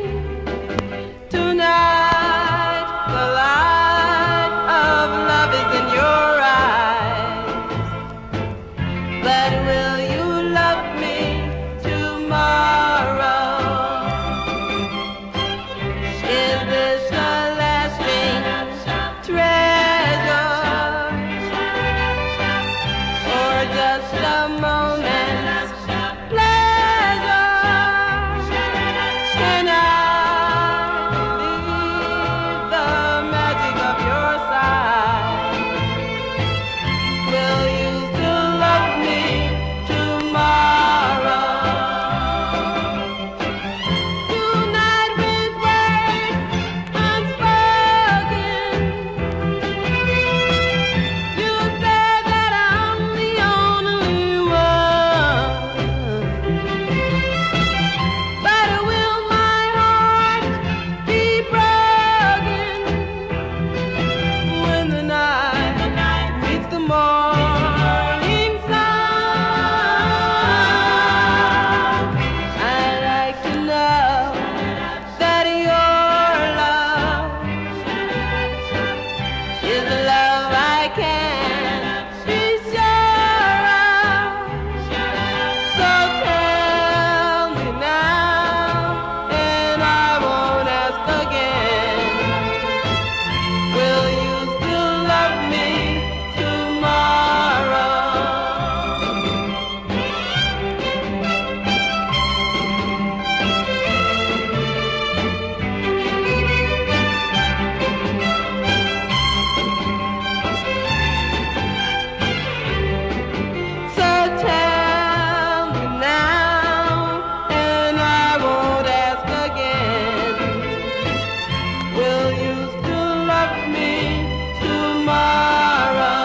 Tonight the light of love is in your eyes. But will you love me tomorrow? Is this a lasting treasure, or just a moment's pleasure? Can I leave the magic of your side? Will you still love me tomorrow? Tonight with words unspoken, you say that I'm the only one. But will my heart be broken when the night meets the morning sun? I'd like to know that your love is the love I can be sure of. So tell me now, and I won't ask again. Will you still love me tomorrow? So tell me now, and I won't ask again. Will you still love me tomorrow?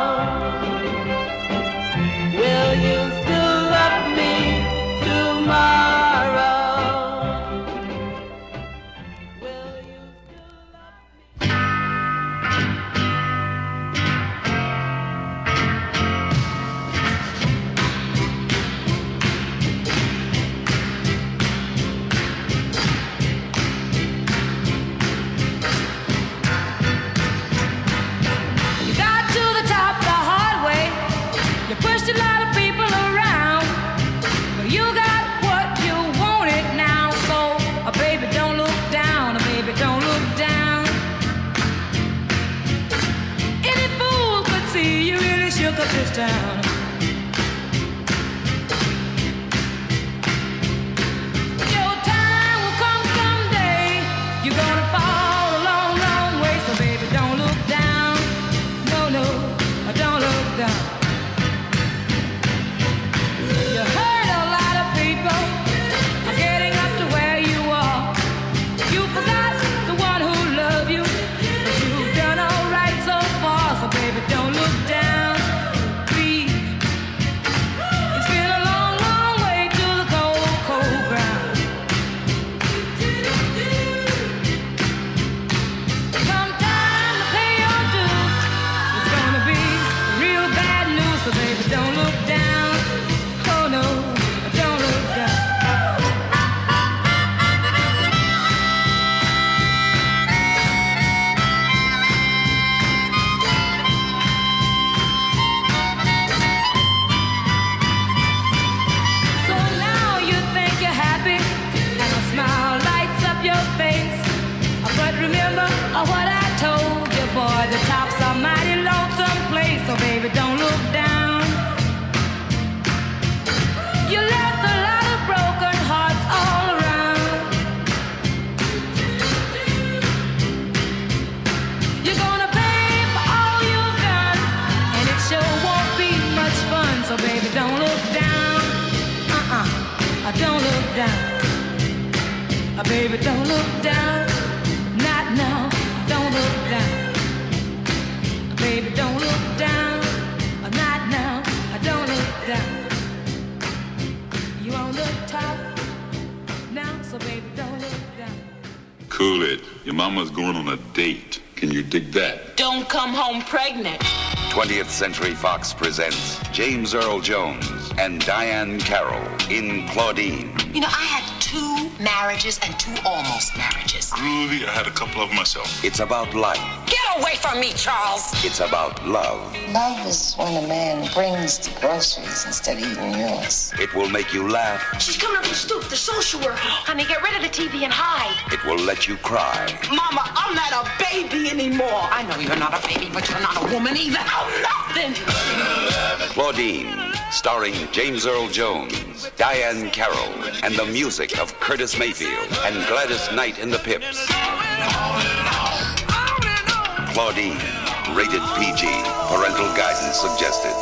Will you still love me tomorrow? Will you
You got to the top the hard way. You pushed a lot of people around. But you got what you wanted now. So, uh, baby, don't look down. Uh, baby, don't look down. Any fool could see you really shook up this town. Your time will come someday. You're gonna fall a long, long way. So, baby, don't look down. No, no, uh, don't look down. You hurt a lot of people uh, getting up to where you are. You forgot the one who loved you, but you've done all right so far. So, baby, don't look down, please. It's been a long, long way to the cold, cold ground. Sometime
so baby, don't look down. You left a lot of broken hearts all around. You're gonna pay for all you've done, and it sure won't be much fun, so baby, don't look down. Uh-uh, uh, don't look down. Uh, baby, don't look down. Not now, don't look down. Uh, baby, don't look down. Uh, not now, uh, don't look down. You on the top now, so baby, don't look down.
Cool it. Your mama's going on a date. Can you dig that?
Don't come home pregnant.
twentieth Century Fox presents James Earl Jones and Diane Carroll in Claudine.
You know, I had two marriages and two almost marriages.
Groovy, I had a couple of them myself.
It's about life.
Get away from me, Charles.
It's about love.
Love is when a man brings the groceries instead of eating yours.
It will make you laugh.
She's coming up the stoop, the social worker. Honey, get rid of the T V and hide.
It will let you cry.
Mama, I'm not a baby anymore. I know you're not a baby, but you're not a woman either. I'm nothing.
Claudine, starring James Earl Jones, Diane Carroll, and the music of Curtis Mayfield and Gladys Knight in the Pips. Claudine, rated P G, parental guidance suggested.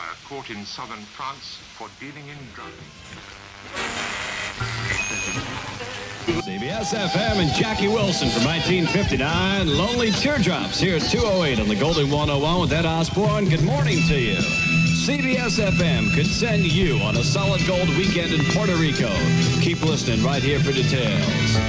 a court in southern France for dealing in drugs.
C B S F M and Jackie Wilson from nineteen fifty-nine. Lonely Teardrops here at two oh eight on the Golden one oh one with Ed Osborne. Good morning to you. C B S F M could send you on a solid gold weekend in Puerto Rico. Keep listening right here for details.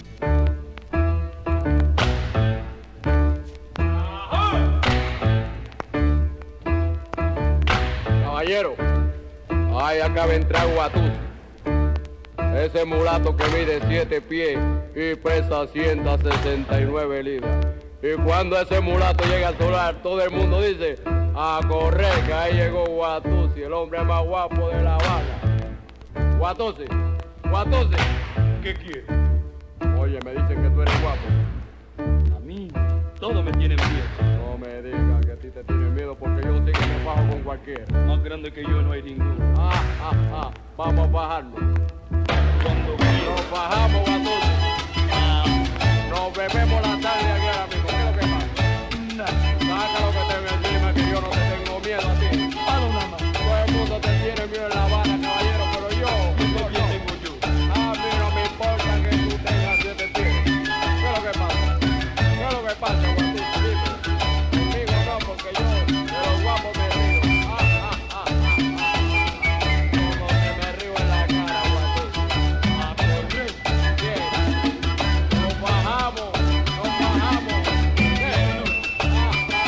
Caballero, ay, acaba de entrar Guatuz. Ese mulato que mide siete pies y pesa ciento sesenta y nueve libras. Y cuando ese mulato llega al solar, todo el mundo dice, a correr, que ahí llegó Guatusi, el hombre más guapo de La Habana. Guatusi, Guatusi, ¿qué quieres? Oye, me dicen que tú eres guapo.
A mí, todos me tienen miedo.
No me digas que a ti te tienen miedo porque yo sí que me bajo con cualquiera.
Más grande que yo no hay ninguno.
Ah, ah, ah, vamos a bajarnos. Cuando nos bajamos, Guatusi, ah, nos bebemos la tarde aquí ahora mismo. ¿Qué es lo que pasa? Nada. Saca lo que tengo encima, que yo no te tengo miedo a ti.
Palo nada más.
Todo el mundo te tiene miedo en La Habana, caballero, pero yo, yo, yo.
tengo yo?
A mí no me importa que tú tengas siete pies. ¿Qué es lo que pasa? ¿Qué es lo que pasa, Guatusi? Dime. Conmigo no, porque yo de los guapos me río. Ah, ah, ah, ah, ah, ah. Como que me río en la cara, Guatusi. A correr. Bien. Nos bajamos, nos bajamos. Bien. Ah, ah, ah,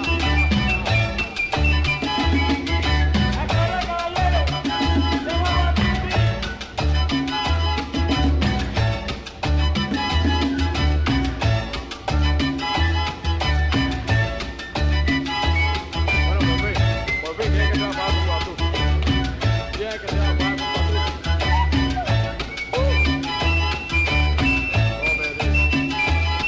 ah. ¡A correr, caballero! ¡Llegó Guatusi! Bueno, por fin, por fin, ¿quién es que se va a pagar con Guatusi? ¿Quién es que se va a pagar con Guatusi? Uh. No me digas.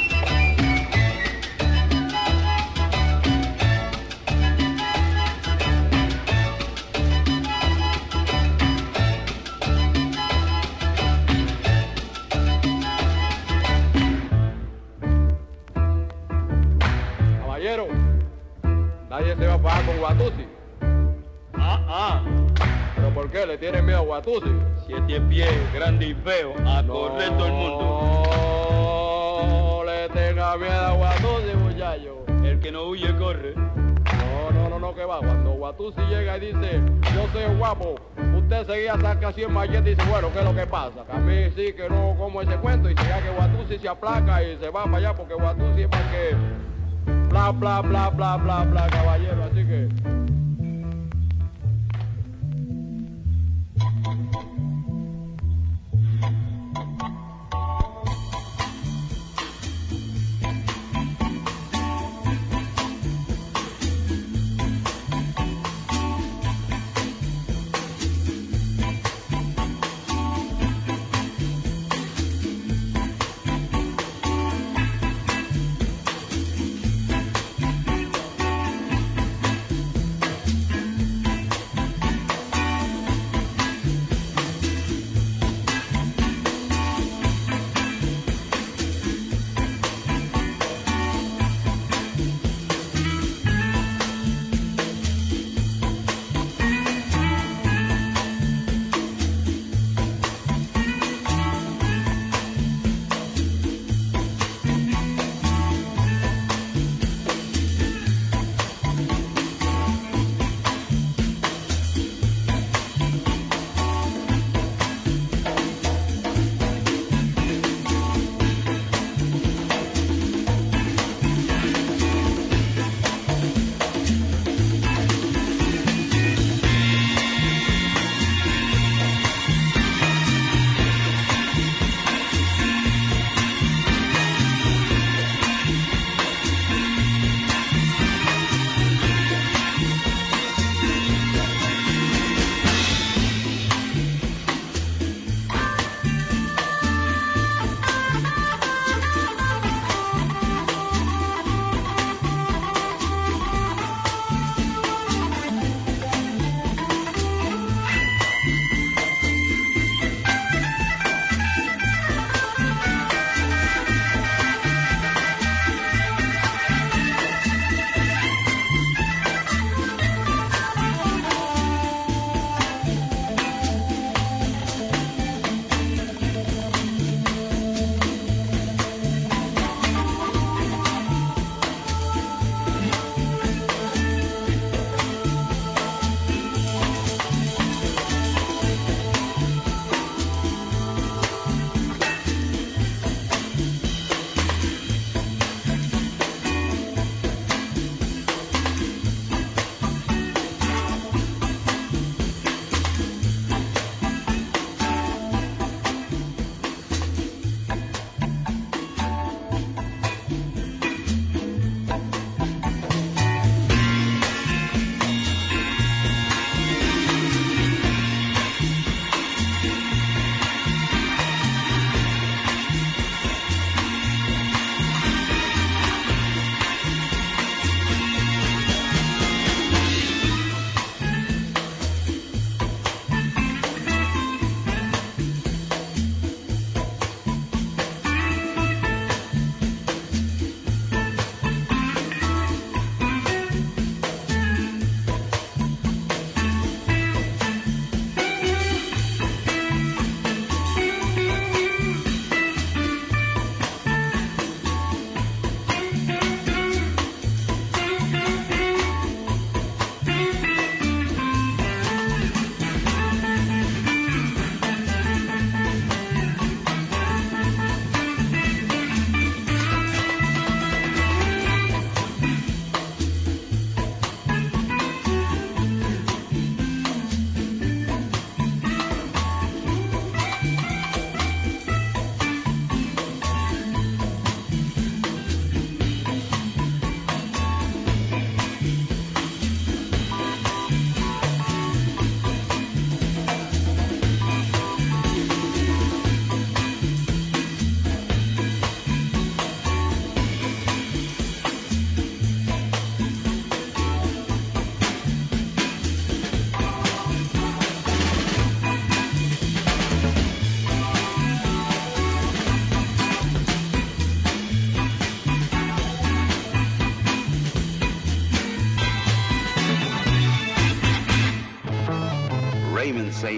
Caballero, nadie se va a pagar con Guatusi.
Ah, ah.
¿Pero por qué? ¿Le tienen miedo a Guatusi?
Siete pies, grande y feo, a correr todo el mundo.
No le tenga miedo a Guatusi, muchacho.
El que no huye, corre.
No, no, no, no, que va. Cuando Guatusi llega y dice, yo soy guapo, usted seguía saca así en machete y dice, bueno, ¿qué es lo que pasa? Que a mí sí que no como ese cuento y llega que Guatusi se aplaca y se va para allá porque Guatusi es para que bla, bla, bla, bla, bla, bla, caballero. Así que...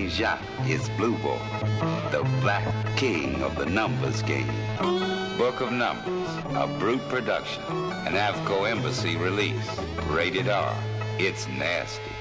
Jacques is Blue Boy, the black king of the numbers game. Book of Numbers, a Brute production, an AFCO Embassy release. Rated R. It's nasty.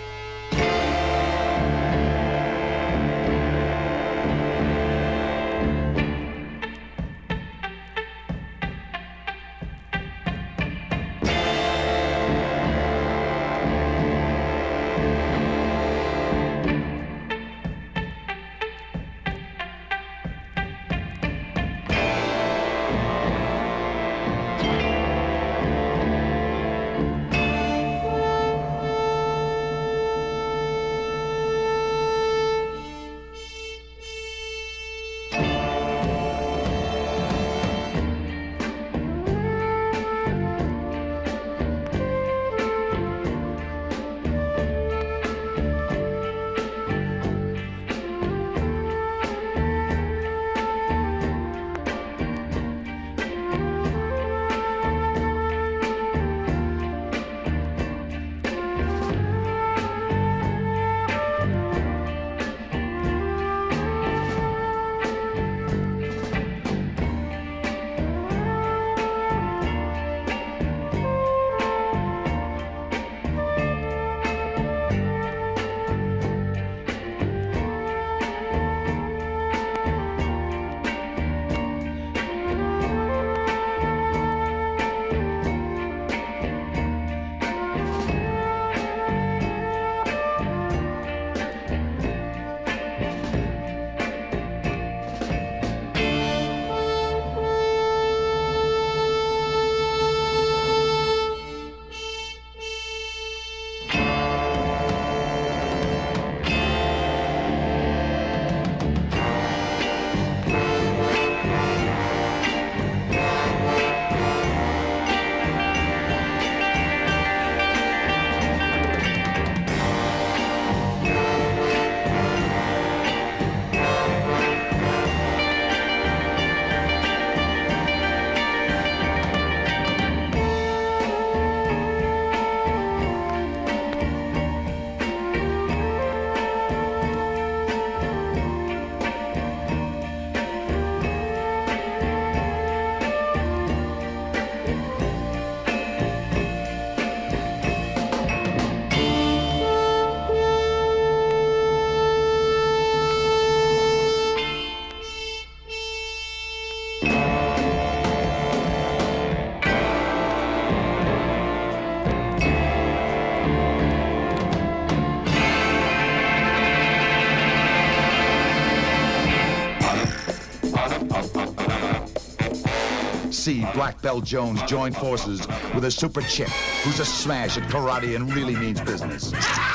See Black Belt Jones join forces with a super chick who's a smash at karate and really means business.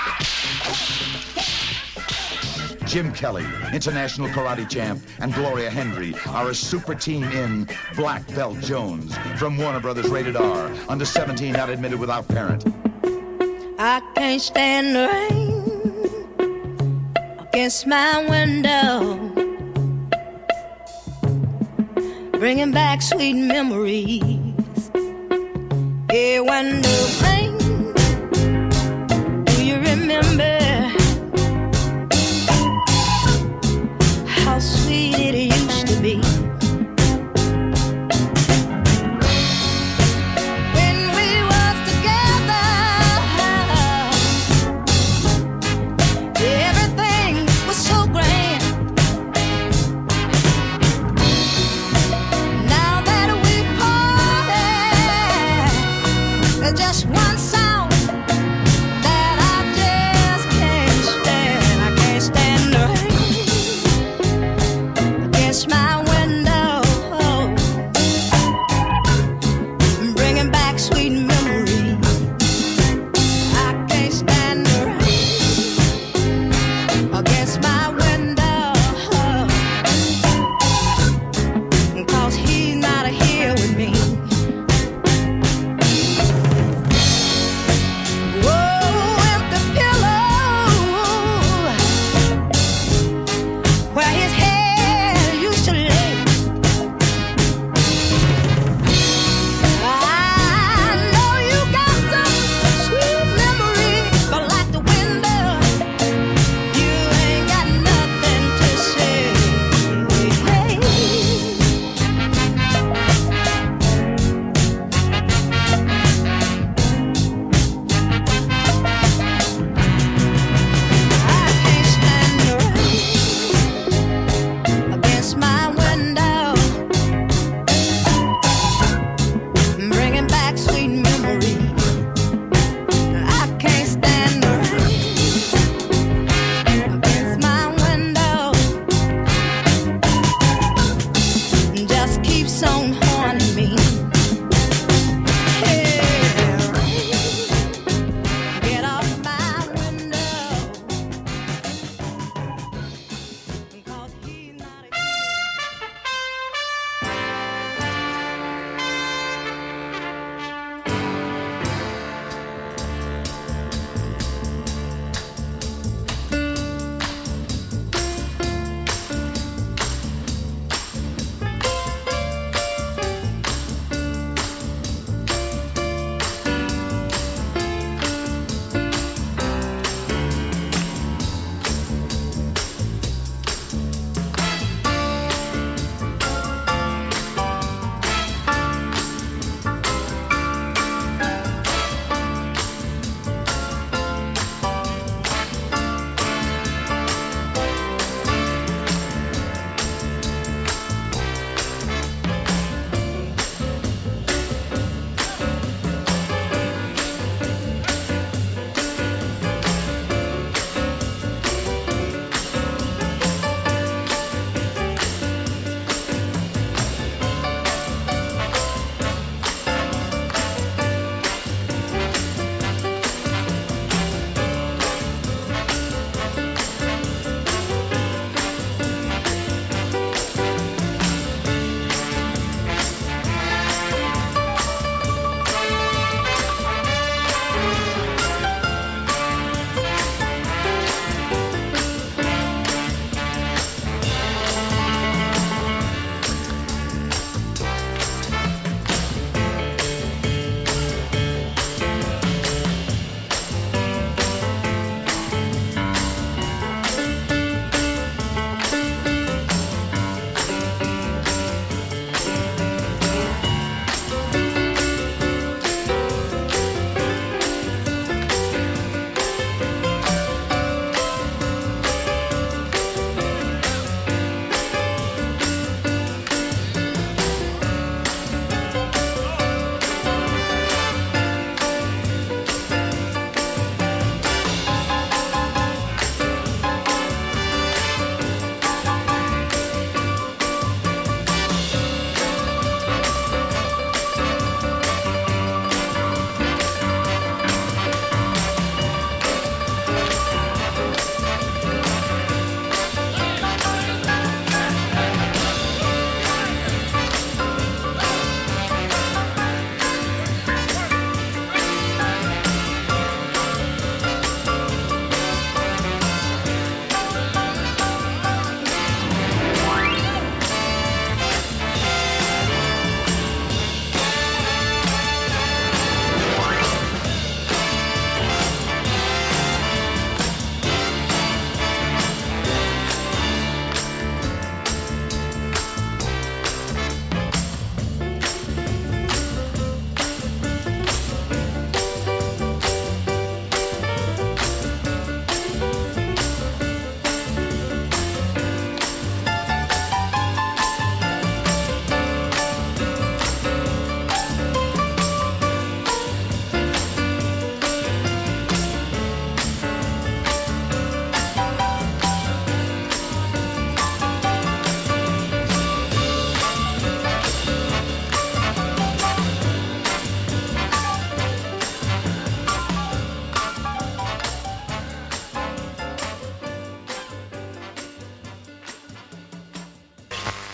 Jim Kelly, international karate champ, and Gloria Hendry are a super team in Black Belt Jones from Warner Brothers Rated R, under seventeen, not admitted without parent.
I can't stand the rain against my window, bringing back sweet memories. Yeah, when the rain, do you remember how sweet it used to be? When we was together, everything was so grand. Now that we parted, there's just one sound that I just can't stand. I can't stand the rain against my window, bringing back sweet memories. I can't stand the rain against my window, 'cause he's not here with me. Whoa, empty pillow where his head used to lay. I know you got some sweet memory, but like the window, you ain't got none.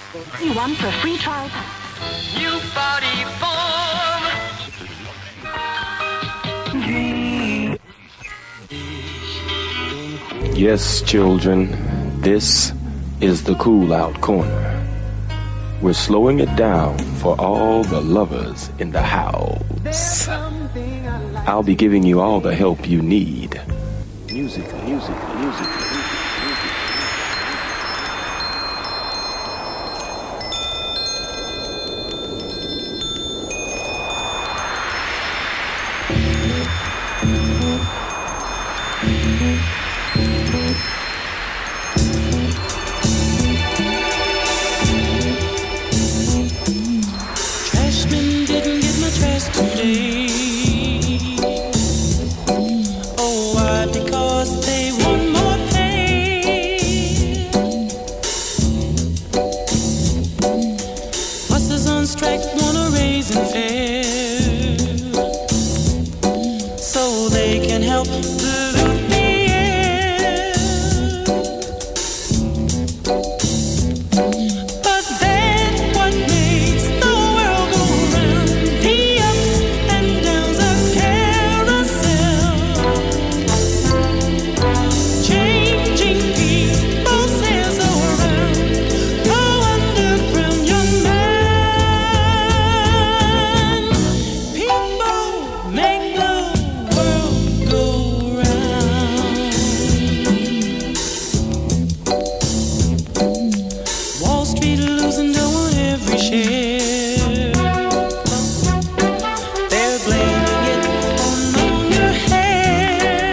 You want for a free trial?
U forty-four.
Yes, children, this is the Cool Out Corner. We're slowing it down for all the lovers in the house. I'll be giving you all the help you need. Music, music, music.
Trashman didn't get my trash today. Oh, why? Because they want more pay. Busters on strike wanna raise and fare, so they can help pollute the air. But that's what makes the world go round. The ups and downs of carousel, changing people's sails around. Go underground, young man. People make the world go round. Wall Street losing dough on every share. They're blaming it on longer hair.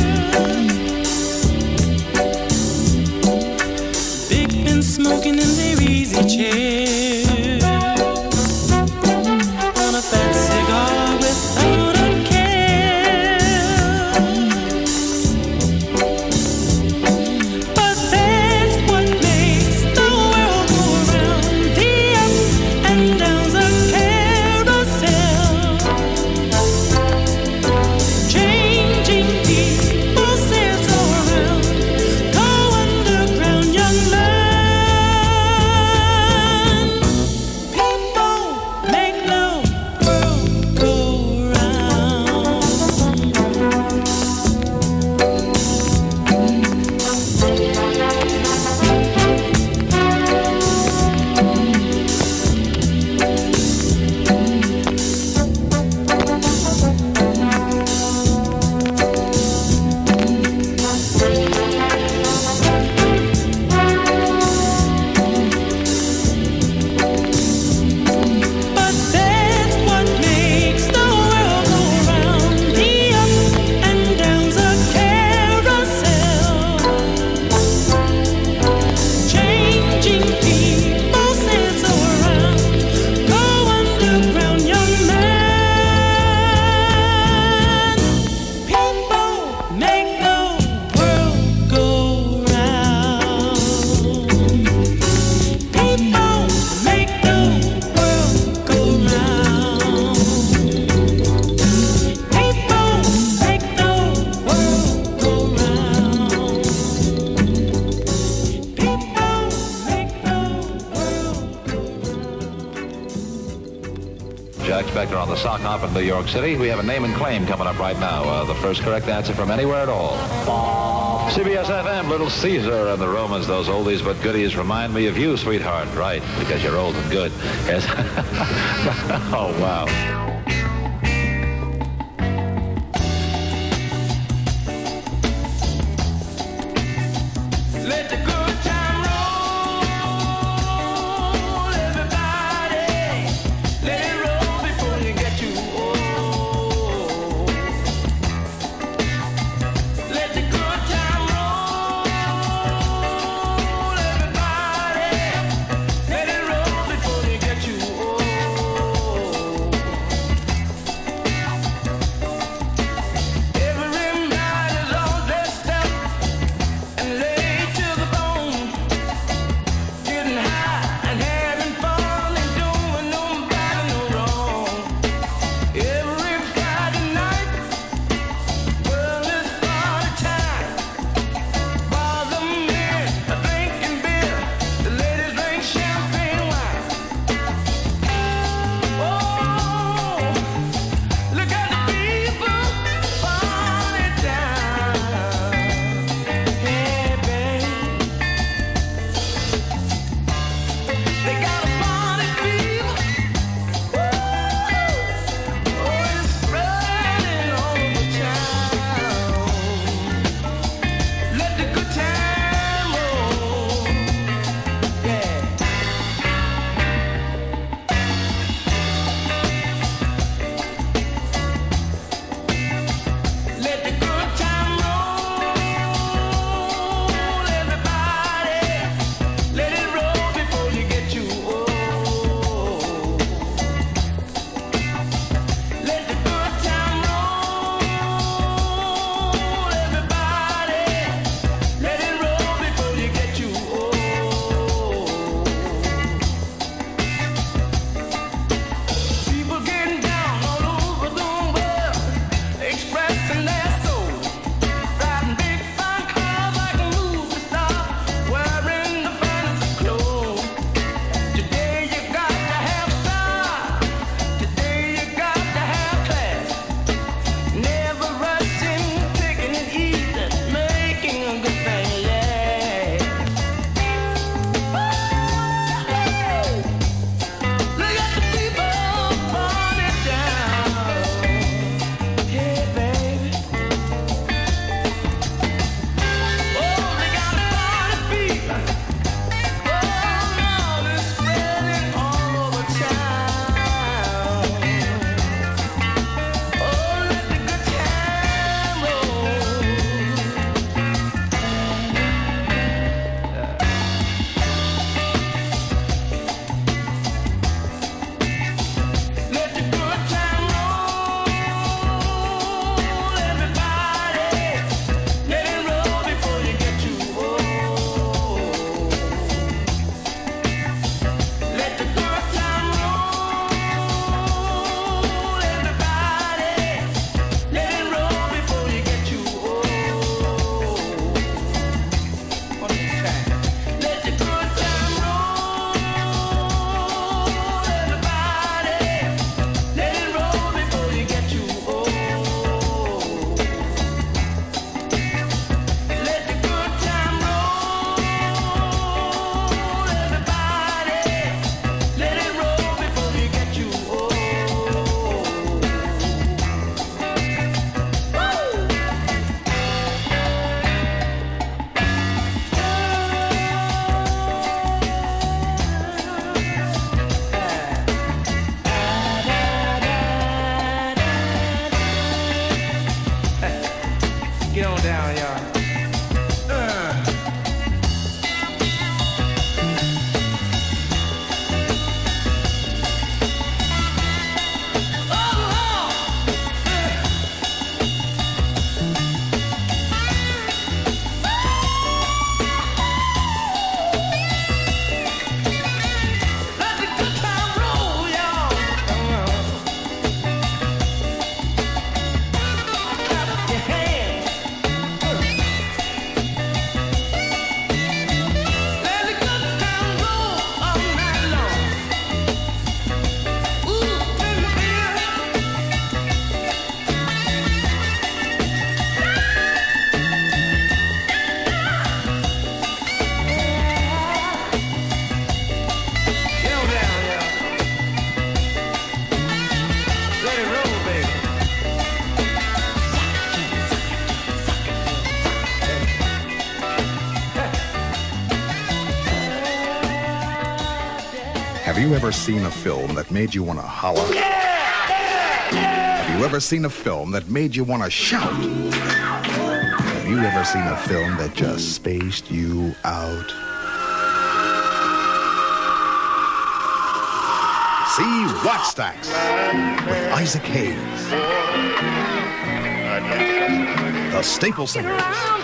Big men smoking in their easy chair, on a fat cigar without a care. But that's what makes the world go round. The ups and downs of carousel, changing people's sails around. Go underground, young man. People make the world go round. But that's what makes the world go round. The ups and downs of carousel, changing people's sails around. Go underground, young man. People make the world go round. People make the world go round. People make the world go round. People make the
Jack Spector on the sock hop in New York City. We have a name and claim coming up right now. Uh, the first correct answer from anywhere at all. C B S F M, Little Caesar and the Romans, those oldies but goodies remind me of you, sweetheart. Right, because you're old and good. Yes. Oh, wow.
Let the good time roll, everybody. Let it roll before you get too old. Let the good time roll, everybody. Let it roll before you get too old.
Have you ever seen a film that made you want to holler?
Yeah, yeah, yeah.
Have you ever seen a film that made you want to shout? Have you ever seen a film that just spaced you out? See Watch Stacks with Isaac Hayes. The Staple Singers.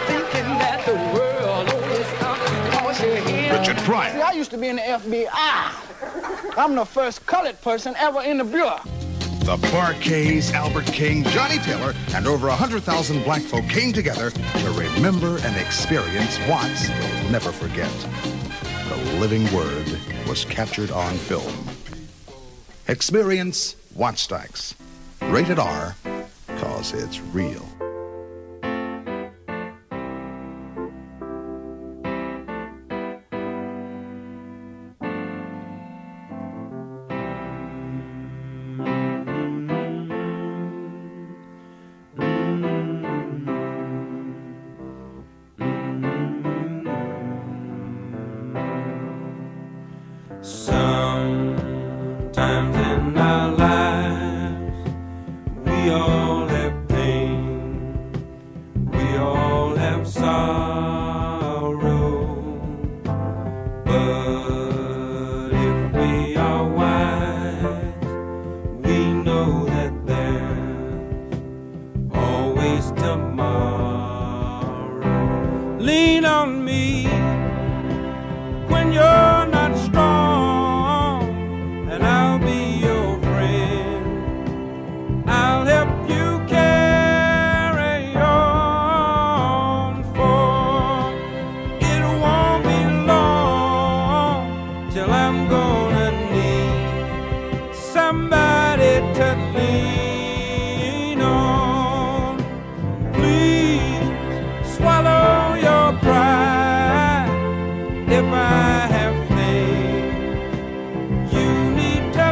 Richard Pryor.
See, I used to be in the F B I. I'm the first colored person ever in the Bureau.
The Bar-Kays, Albert King, Johnny Taylor, and over one hundred thousand black folk came together to remember and experience Watts will never forget. The living word was captured on film. Experience Watch Stacks. Rated R, cause it's real.
Sometimes in our lives, we all have pain, we all have sorrow. But if we are wise, we know that there's always tomorrow. Lean on me when you're not strong, and I'll be your friend. I'll help you carry on, for it won't be long till I'm gonna need somebody to lean on. Please swallow your pride if I have things you need to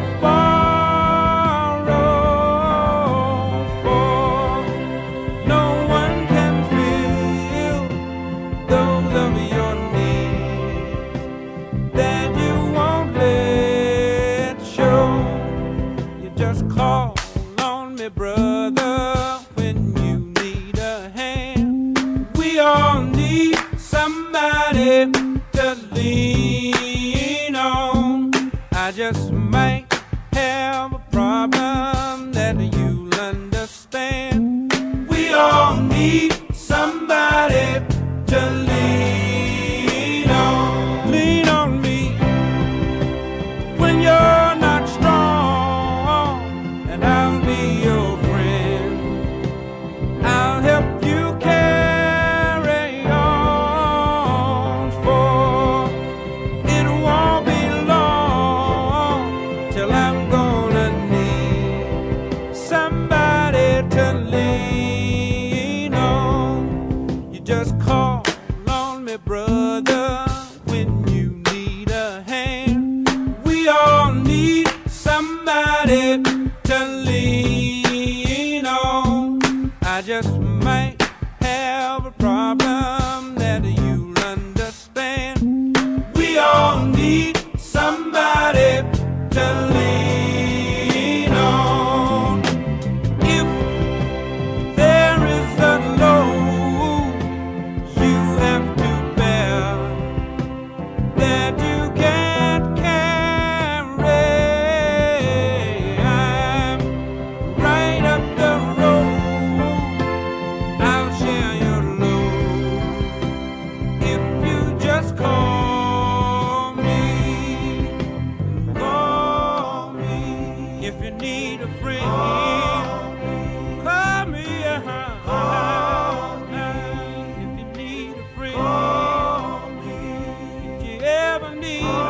borrow, for no one can fill those of your needs that you won't let show. You just call on me, brother, when you need a hand. We all need somebody to lean on. I just might have a problem that you'll understand. We all need somebody to lean on. Lean on me when you're not strong, and I'll be your friend. I'll help you carry on, for it won't be long till I'm gonna need somebody to lean on. You just call on me, brother, when you need a hand. We all need somebody to lean on. I just might have a problem that you'll understand. We all need somebody to lean on. If there is a load you have to bear that you can't carry, I'm right up the road. I'll share your load if you just call me. Call me if you need a friend. Call me, if you need a friend. If you ever need